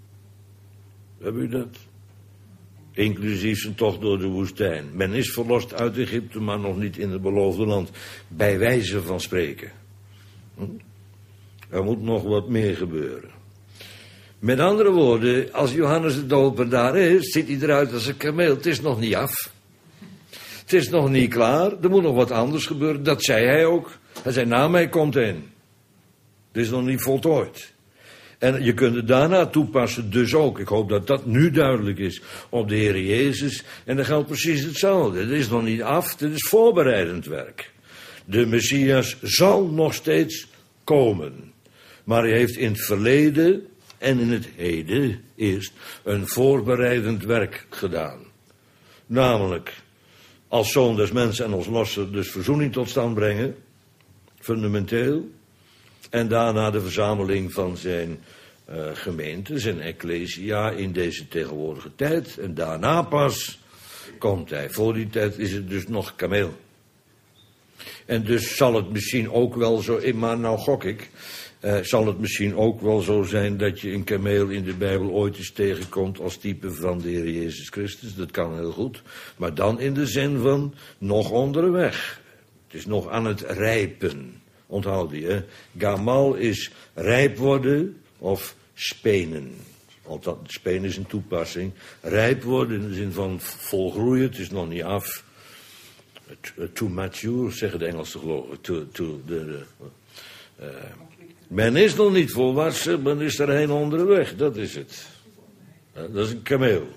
Hebben u dat? Inclusief zijn tocht door de woestijn. Men is verlost uit Egypte, maar nog niet in het beloofde land. Bij wijze van spreken. Hm? Er moet nog wat meer gebeuren. Met andere woorden, als Johannes de Doper daar is, ziet hij eruit als een kameel. Het is nog niet af. Het is nog niet klaar. Er moet nog wat anders gebeuren. Dat zei hij ook. Hij zei, na mij komt een. Het is nog niet voltooid. En je kunt het daarna toepassen dus ook. Ik hoop dat dat nu duidelijk is op de Heer Jezus. En dan geldt precies hetzelfde. Het is nog niet af, het is voorbereidend werk. De Messias zal nog steeds komen. Maar hij heeft in het verleden en in het heden eerst een voorbereidend werk gedaan. Namelijk, als zoon des mensen en als losser dus verzoening tot stand brengen. Fundamenteel. En daarna de verzameling van zijn uh, gemeente, zijn ecclesia in deze tegenwoordige tijd. En daarna pas komt hij. Voor die tijd is het dus nog kameel. En dus zal het misschien ook wel zo, maar nou gok ik, uh, zal het misschien ook wel zo zijn dat je een kameel in de Bijbel ooit eens tegenkomt als type van de Heer Jezus Christus. Dat kan heel goed. Maar dan in de zin van nog onderweg. Het is nog aan het rijpen. Onthoud die, hè. Gamal is rijp worden of spenen. Althans, spenen is een toepassing. Rijp worden in de zin van volgroeien, het is nog niet af. To mature, zeggen de Engelsen geloof ik. To, to, de, de, uh, men is nog niet volwassen, men is er heen onderweg. Dat is het. Uh, dat is een kameel.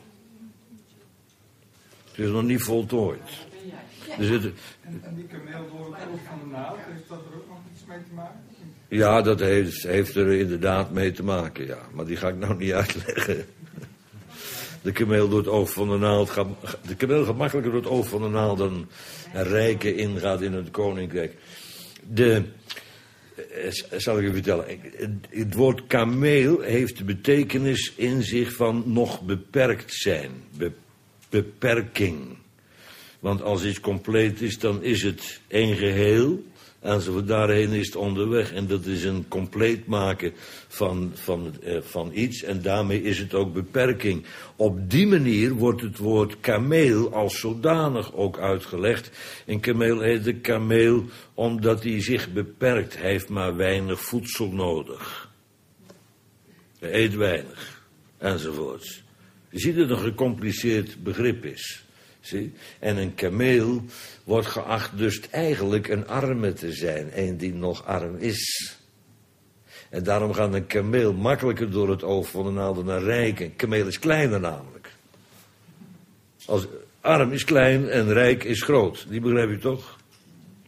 Het is nog niet voltooid. Dus het, en, en die kameel door het oog van de naald, heeft dat er ook nog iets mee te maken? Ja, dat heeft, heeft er inderdaad mee te maken, ja. Maar die ga ik nou niet uitleggen. De kameel door het oog van de naald gaat, de kameel gaat makkelijker door het oog van de naald dan een rijke ingaat in het koninkrijk. De, zal ik u vertellen, het woord kameel heeft de betekenis in zich van nog beperkt zijn. Be, beperking. Want als iets compleet is, dan is het één geheel. En zo daarheen is het onderweg. En dat is een compleet maken van, van, eh, van iets. En daarmee is het ook beperking. Op die manier wordt het woord kameel als zodanig ook uitgelegd. En kameel heet de kameel omdat hij zich beperkt. Hij heeft maar weinig voedsel nodig. Hij eet weinig. Enzovoorts. Je ziet dat het een gecompliceerd begrip is. Zie? En een kameel wordt geacht dus eigenlijk een arme te zijn. Een die nog arm is. En daarom gaat een kameel makkelijker door het oog van de naald dan een rijk. Een kameel is kleiner namelijk. Als arm is klein en rijk is groot. Die begrijp je toch?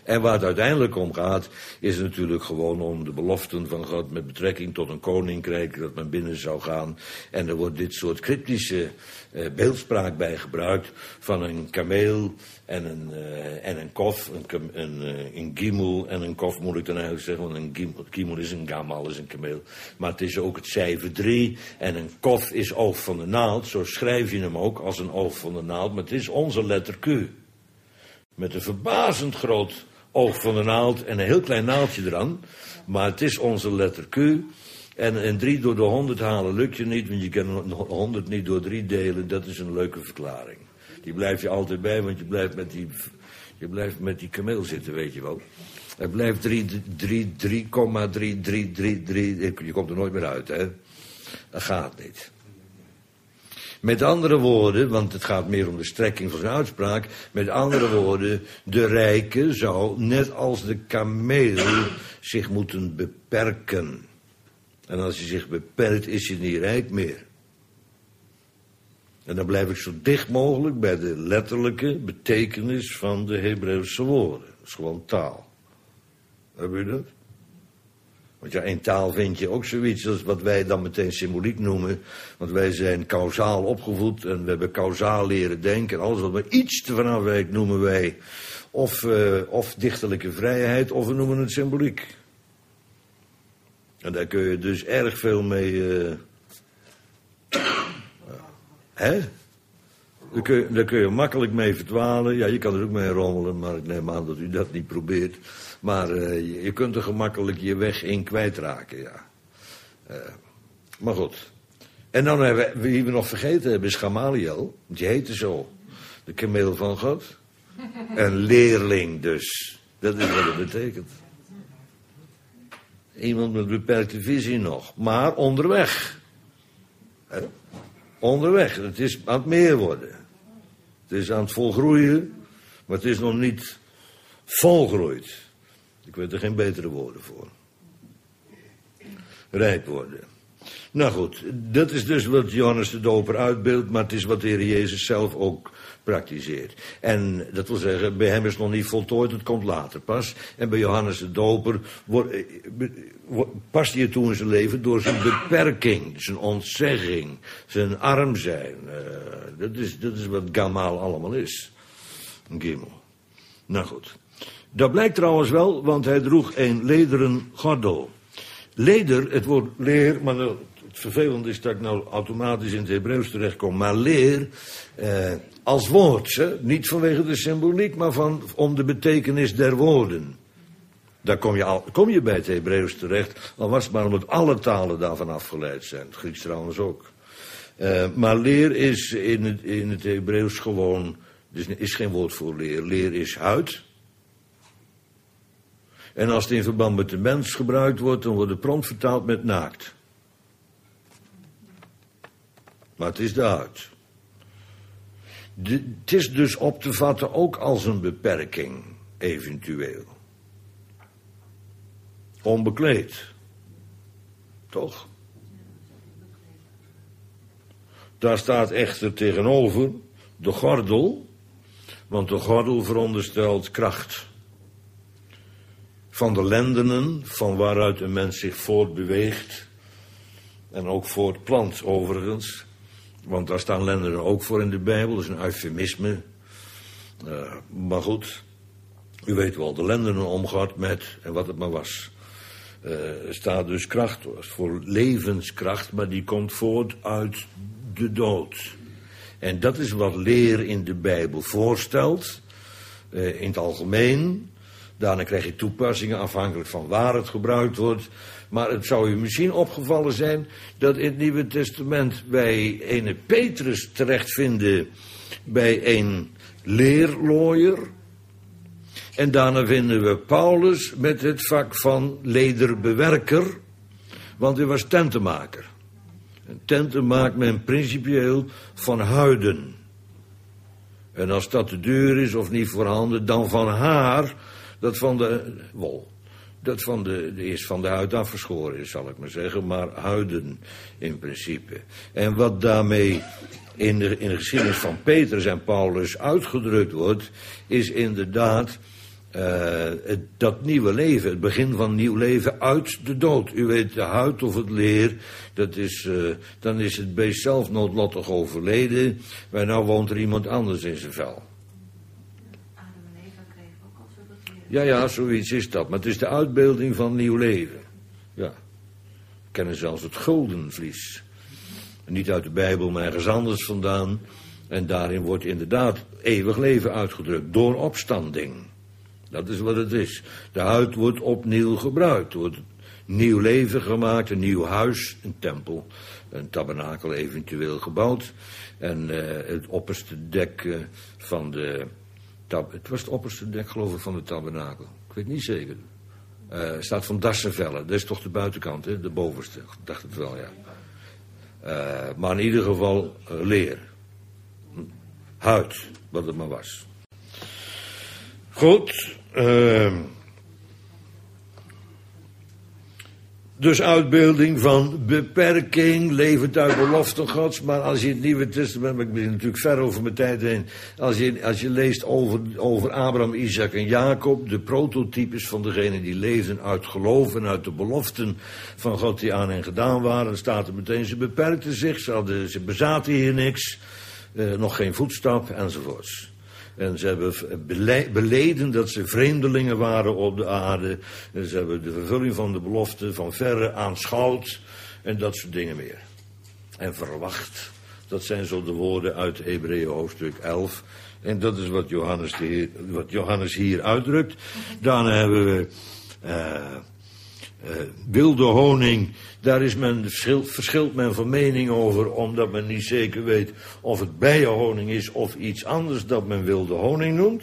En waar het uiteindelijk om gaat, is natuurlijk gewoon om de beloften van God met betrekking tot een koninkrijk dat men binnen zou gaan. En er wordt dit soort cryptische uh, beeldspraak bij gebruikt van een kameel en een, uh, en een kof, een, een, uh, een gimel en een kof moet ik dan eigenlijk zeggen, want een gimel, gimel is een gamal, is een kameel. Maar het is ook het cijfer drie en een kof is oog van de naald, zo schrijf je hem ook als een oog van de naald, maar het is onze letter Q. Met een verbazend groot oog van de naald en een heel klein naaldje eraan. Maar het is onze letter Q. En een drie door de honderd halen lukt je niet, want je kan honderd niet door drie delen. Dat is een leuke verklaring. Die blijf je altijd bij, want je blijft met die, je blijft met die kameel zitten, weet je wel. Het blijft drie komma drie drie drie drie. Je komt er nooit meer uit, hè. Dat gaat niet. Met andere woorden, want het gaat meer om de strekking van zijn uitspraak. Met andere woorden, de rijke zou, net als de kameel, zich moeten beperken. En als hij zich beperkt, is hij niet rijk meer. En dan blijf ik zo dicht mogelijk bij de letterlijke betekenis van de Hebreeuwse woorden. Dat is gewoon taal. Heb je dat? Want ja, in taal vind je ook zoiets als wat wij dan meteen symboliek noemen. Want wij zijn kausaal opgevoed en we hebben kausaal leren denken. En alles wat we iets te vanaf wijkt noemen wij of, uh, of dichterlijke vrijheid of we noemen het symboliek. En daar kun je dus erg veel mee... Uh... Hè? Daar kun, je, daar kun je makkelijk mee verdwalen. Ja, je kan er ook mee rommelen, maar ik neem aan dat u dat niet probeert. Maar uh, je, je kunt er gemakkelijk je weg in kwijtraken, ja. Uh, maar goed. En dan hebben we, wie we nog vergeten hebben, is Gamaliel. Die heette zo. De kameel van God. Een leerling dus. Dat is wat het betekent. Iemand met beperkte visie nog. Maar onderweg. Hè? Onderweg. Het is aan het meer worden. Het is aan het volgroeien. Maar het is nog niet volgroeid. Ik weet er geen betere woorden voor. Rijp worden. Nou goed, dat is dus wat Johannes de Doper uitbeeldt, maar het is wat de Heer Jezus zelf ook praktiseert. En dat wil zeggen, bij hem is het nog niet voltooid, het komt later pas. En bij Johannes de Doper wordt, past hij het toe in zijn leven door zijn beperking, zijn ontzegging, zijn arm zijn. Uh, dat, is, dat is wat Gamal allemaal is. Een gimel. Nou goed. Dat blijkt trouwens wel, want hij droeg een lederen gordel. Leder, het woord leer, maar het vervelende is dat ik nou automatisch in het Hebreeuws terechtkom. Maar leer, eh, als woord, hè? Niet vanwege de symboliek, maar van, om de betekenis der woorden. Daar kom je, al, kom je bij het Hebreeuws terecht, al was het maar omdat alle talen daarvan afgeleid zijn. Het Grieks trouwens ook. Uh, maar leer is in het, in het Hebreeuws gewoon, dus is geen woord voor leer. Leer is huid. En als het in verband met de mens gebruikt wordt, dan wordt het prompt vertaald met naakt. Maar het is de huid. De, het is dus op te vatten ook als een beperking, eventueel. Onbekleed. Toch? Daar staat echter tegenover de gordel, want de gordel veronderstelt kracht. Van de lendenen, van waaruit een mens zich voortbeweegt. En ook voortplant, overigens. Want daar staan lendenen ook voor in de Bijbel, dat is een eufemisme. Uh, maar goed, u weet wel, de lendenen omgaat met, en wat het maar was. Uh, er staat dus kracht voor levenskracht, maar die komt voort uit de dood. En dat is wat leer in de Bijbel voorstelt, uh, in het algemeen. Daarna krijg je toepassingen afhankelijk van waar het gebruikt wordt. Maar het zou u misschien opgevallen zijn dat in het Nieuwe Testament wij ene Petrus terechtvinden bij een leerlooier. En daarna vinden we Paulus met het vak van lederbewerker, want hij was tentenmaker. En tenten maakt men principieel van huiden. En als dat te duur is of niet voorhanden, dan van haar, dat van de wol. Dat van de, de eerst van de huid afgeschoren is, zal ik maar zeggen, maar huiden in principe. En wat daarmee in de, in de geschiedenis van Petrus en Paulus uitgedrukt wordt, is inderdaad Uh, het, dat nieuwe leven, het begin van nieuw leven uit de dood. U weet, de huid of het leer, dat is, uh, dan is het beest zelf noodlottig overleden. Maar nou woont er iemand anders in zijn vel. Adam en Eva kregen ook al zoveel leren. Ja, ja, zoiets is dat. Maar het is de uitbeelding van nieuw leven. Ja. We kennen zelfs het guldenvlies. Niet uit de Bijbel, maar ergens anders vandaan. En daarin wordt inderdaad eeuwig leven uitgedrukt. Door opstanding. Dat is wat het is. De huid wordt opnieuw gebruikt. Er wordt nieuw leven gemaakt, een nieuw huis, een tempel, een tabernakel eventueel gebouwd. En uh, het opperste dek uh, van de... Tab- het was het opperste dek, geloof ik, van de tabernakel. Ik weet niet zeker. Uh, staat van Dassenvellen. Dat is toch de buitenkant, hè? De bovenste. Ik dacht het wel, ja. Uh, maar in ieder geval uh, leer. Huid, wat het maar was. Goed. Uh, dus uitbeelding van beperking, levend uit belofte Gods. Maar als je het Nieuwe Testament, ik ben natuurlijk ver over mijn tijd heen. Als je, als je leest over, over Abraham, Isaac en Jacob, de prototypes van degenen die leefden uit geloof en uit de beloften van God die aan hen gedaan waren, dan staat er meteen, ze beperkten zich, ze, hadden, ze bezaten hier niks, uh, nog geen voetstap enzovoorts. En ze hebben beleden dat ze vreemdelingen waren op de aarde. En ze hebben de vervulling van de belofte van verre aanschouwd. En dat soort dingen meer. En verwacht. Dat zijn zo de woorden uit Hebreeën hoofdstuk elf. En dat is wat Johannes, de Heer, wat Johannes hier uitdrukt. Daarna hebben we uh, uh, wilde honing. Daar is men, verschilt, verschilt men van mening over, omdat men niet zeker weet of het bijenhoning is of iets anders dat men wilde honing noemt.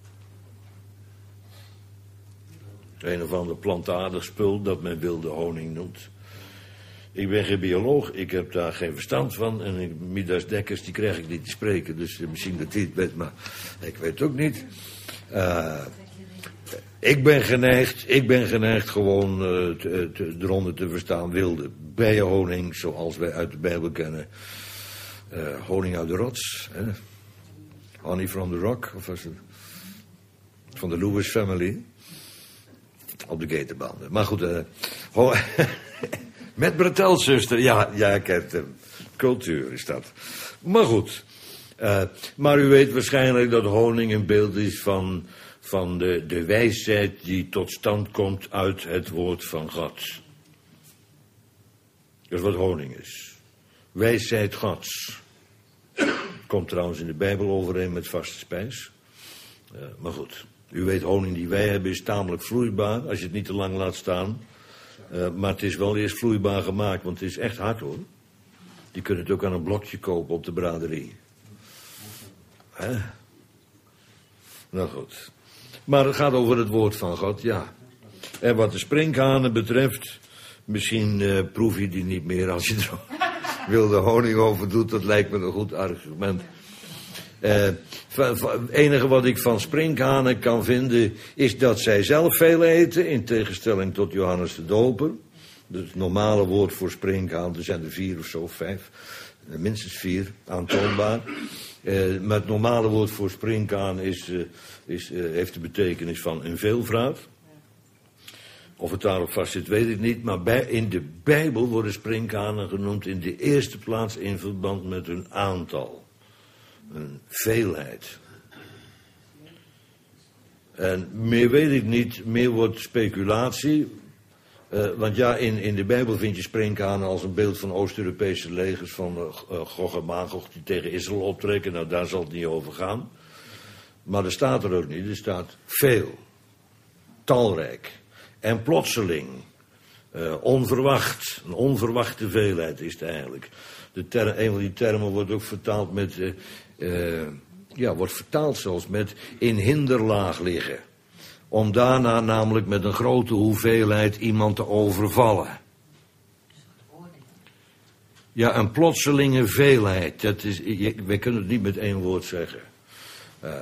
Een of ander plantaardig spul dat men wilde honing noemt. Ik ben geen bioloog, ik heb daar geen verstand van. En ik, Midas Dekkers, die krijg ik niet te spreken, dus misschien dat hij het weet, maar ik weet het ook niet. Uh, Ik ben geneigd, ik ben geneigd gewoon uh, te, te, eronder te verstaan wilde bijenhoning, zoals wij uit de Bijbel kennen. Uh, honing uit de rots. Hè? Honey from the rock, of was het? Van de Lewis family. Op de gaterbanden. Maar goed, uh, ho- met Bretelszuster, ja, ja, kijk, uh, cultuur is dat. Maar goed, uh, maar u weet waarschijnlijk dat honing een beeld is van... van de, de wijsheid die tot stand komt uit het woord van God. Dat is wat honing is. Wijsheid Gods. Komt trouwens in de Bijbel overeen met vaste spijs. Uh, maar goed, u weet, honing die wij hebben is tamelijk vloeibaar, als je het niet te lang laat staan. Uh, maar het is wel eerst vloeibaar gemaakt, want het is echt hard hoor. Je kunt het ook aan een blokje kopen op de braderie. Hè? Nou goed. Maar het gaat over het woord van God, ja. En wat de sprinkhanen betreft, misschien uh, proef je die niet meer als je er wilde honing over doet. Dat lijkt me een goed argument. Uh, het enige wat ik van sprinkhanen kan vinden, is dat zij zelf veel eten, in tegenstelling tot Johannes de Doper. Het normale woord voor sprinkhaan, er zijn er vier of zo, vijf, minstens vier, aantoonbaar. Uh, maar het normale woord voor sprinkhaan is, uh, is, uh, heeft de betekenis van een veelvraat. Of het daarop vast zit, weet ik niet. Maar bij, in de Bijbel worden sprinkhanen genoemd in de eerste plaats in verband met hun aantal. Een veelheid. En meer weet ik niet, meer wordt speculatie. Uh, want ja, in, in de Bijbel vind je sprinkhanen als een beeld van Oost-Europese legers van uh, Gog en Magog die tegen Israël optrekken. Nou, daar zal het niet over gaan. Maar er staat er ook niet. Er staat veel. Talrijk. En plotseling. Uh, onverwacht. Een onverwachte veelheid is het eigenlijk. De term, een van die termen wordt ook vertaald met... Uh, uh, ja, wordt vertaald zelfs met in hinderlaag liggen. Om daarna namelijk met een grote hoeveelheid iemand te overvallen. Ja, een plotselinge veelheid. Dat is, wij kunnen het niet met één woord zeggen. Uh,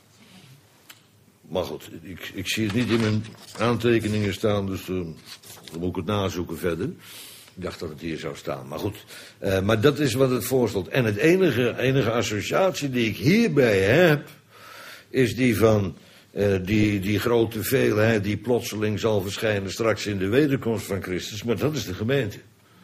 maar goed, ik, ik zie het niet in mijn aantekeningen staan, dus uh, dan moet ik het nazoeken verder. Ik dacht dat het hier zou staan, maar goed. Uh, maar dat is wat het voorstelt. En het enige, enige associatie die ik hierbij heb, is die van... Uh, die, die grote veelheid die plotseling zal verschijnen straks in de wederkomst van Christus. Maar dat is de gemeente.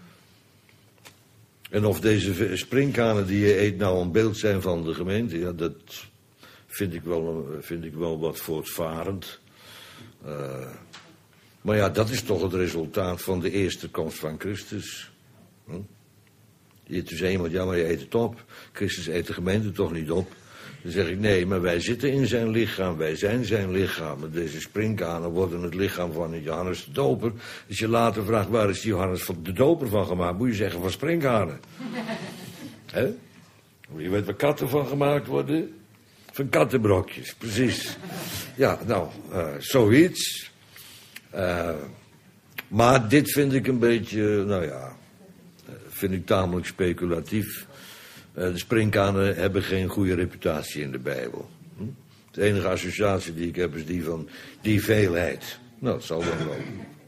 En of deze sprinkhanen die je eet nou een beeld zijn van de gemeente, ja, dat vind ik wel, vind ik wel wat voortvarend. Uh, maar ja, dat is toch het resultaat van de eerste komst van Christus. Hm? Je zei iemand, ja, maar je eet het op. Christus eet de gemeente toch niet op? Dan zeg ik, nee, maar wij zitten in zijn lichaam, wij zijn zijn lichaam. En deze sprinkhanen worden het lichaam van Johannes de Doper. Als je later vraagt, waar is Johannes de Doper van gemaakt? Moet je zeggen, van sprinkhanen. Hè? Je weet waar katten van gemaakt worden? Van kattenbrokjes, precies. Ja, nou, uh, zoiets. Uh, maar dit vind ik een beetje, nou ja, vind ik tamelijk speculatief. Uh, de sprinkhanen hebben geen goede reputatie in de Bijbel. Hm? De enige associatie die ik heb is die van die veelheid. Nou, dat zal dan wel.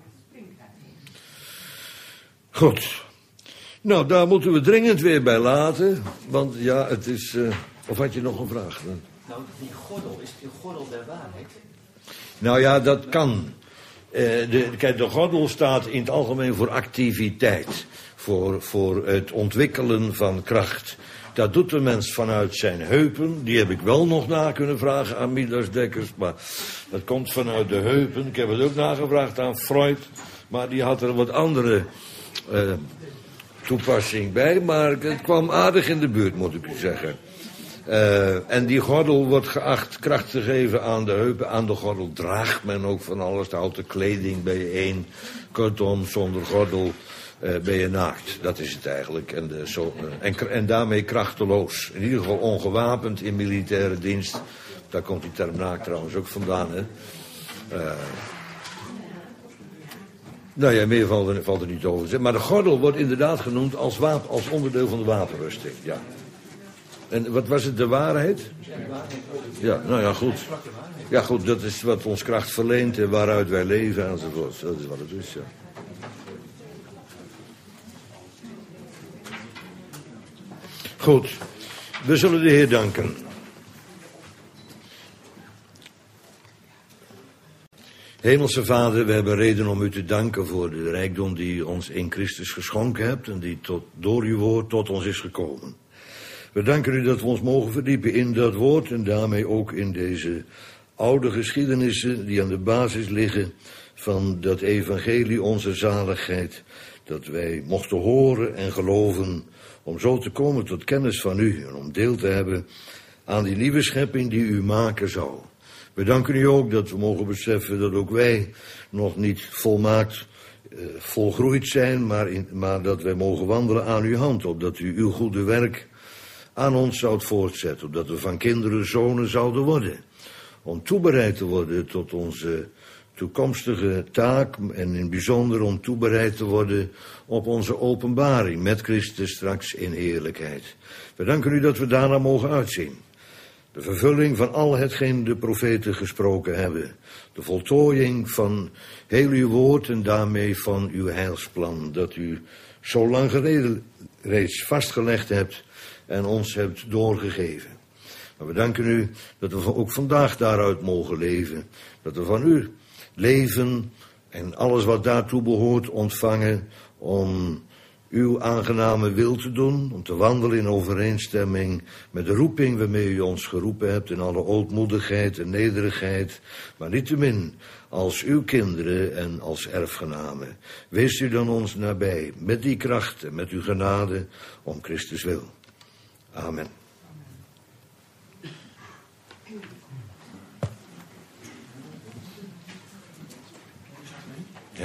Goed. Nou, daar moeten we dringend weer bij laten. Want ja, het is... Uh, of had je nog een vraag? Nou, die gordel, is het een gordel der waarheid? Nou ja, dat kan. Uh, de, kijk, de gordel staat in het algemeen voor activiteit. Voor, voor het ontwikkelen van kracht. Dat doet de mens vanuit zijn heupen. Die heb ik wel nog na kunnen vragen aan Midas Dekkers. Maar dat komt vanuit de heupen. Ik heb het ook nagevraagd aan Freud. Maar die had er wat andere uh, toepassing bij. Maar het kwam aardig in de buurt, moet ik u zeggen. Uh, en die gordel wordt geacht kracht te geven aan de heupen. Aan de gordel draagt men ook van alles. De houten kleding bijeen. Kortom, zonder gordel uh, ben je naakt. Dat is het eigenlijk. En, de, zo, uh, en, en daarmee krachteloos. In ieder geval ongewapend in militaire dienst. Daar komt die term naakt trouwens ook vandaan. Hè? Uh, nou ja, meer valt er, valt er niet over. Maar de gordel wordt inderdaad genoemd als, wapen, als onderdeel van de wapenrusting. Ja. En wat was het, de waarheid? Ja, nou ja, goed. Ja, goed, dat is wat ons kracht verleent en waaruit wij leven enzovoort. Dat is wat het is, ja. Goed, we zullen de Heer danken. Hemelse Vader, we hebben reden om u te danken voor de rijkdom die u ons in Christus geschonken hebt en die tot, door uw woord tot ons is gekomen. We danken u dat we ons mogen verdiepen in dat woord en daarmee ook in deze oude geschiedenissen die aan de basis liggen van dat evangelie onze zaligheid. Dat wij mochten horen en geloven om zo te komen tot kennis van u en om deel te hebben aan die nieuwe schepping die u maken zou. We danken u ook dat we mogen beseffen dat ook wij nog niet volmaakt uh, volgroeid zijn, maar, in, maar dat wij mogen wandelen aan uw hand, opdat u uw goede werk aan ons zoudt voortzetten, opdat we van kinderen zonen zouden worden. Om toebereid te worden tot onze toekomstige taak en in het bijzonder om toebereid te worden op onze openbaring met Christus straks in heerlijkheid. We danken u dat we daarna mogen uitzien. De vervulling van al hetgeen de profeten gesproken hebben. De voltooiing van heel uw woord en daarmee van uw heilsplan. Dat u zo lang geleden reeds vastgelegd hebt en ons hebt doorgegeven. Maar we danken u dat we ook vandaag daaruit mogen leven. Dat we van u leven en alles wat daartoe behoort ontvangen om uw aangename wil te doen, om te wandelen in overeenstemming met de roeping waarmee u ons geroepen hebt in alle ootmoedigheid en nederigheid, maar niettemin als uw kinderen en als erfgenamen. Wees u dan ons nabij met die kracht en met uw genade om Christus wil. Amen.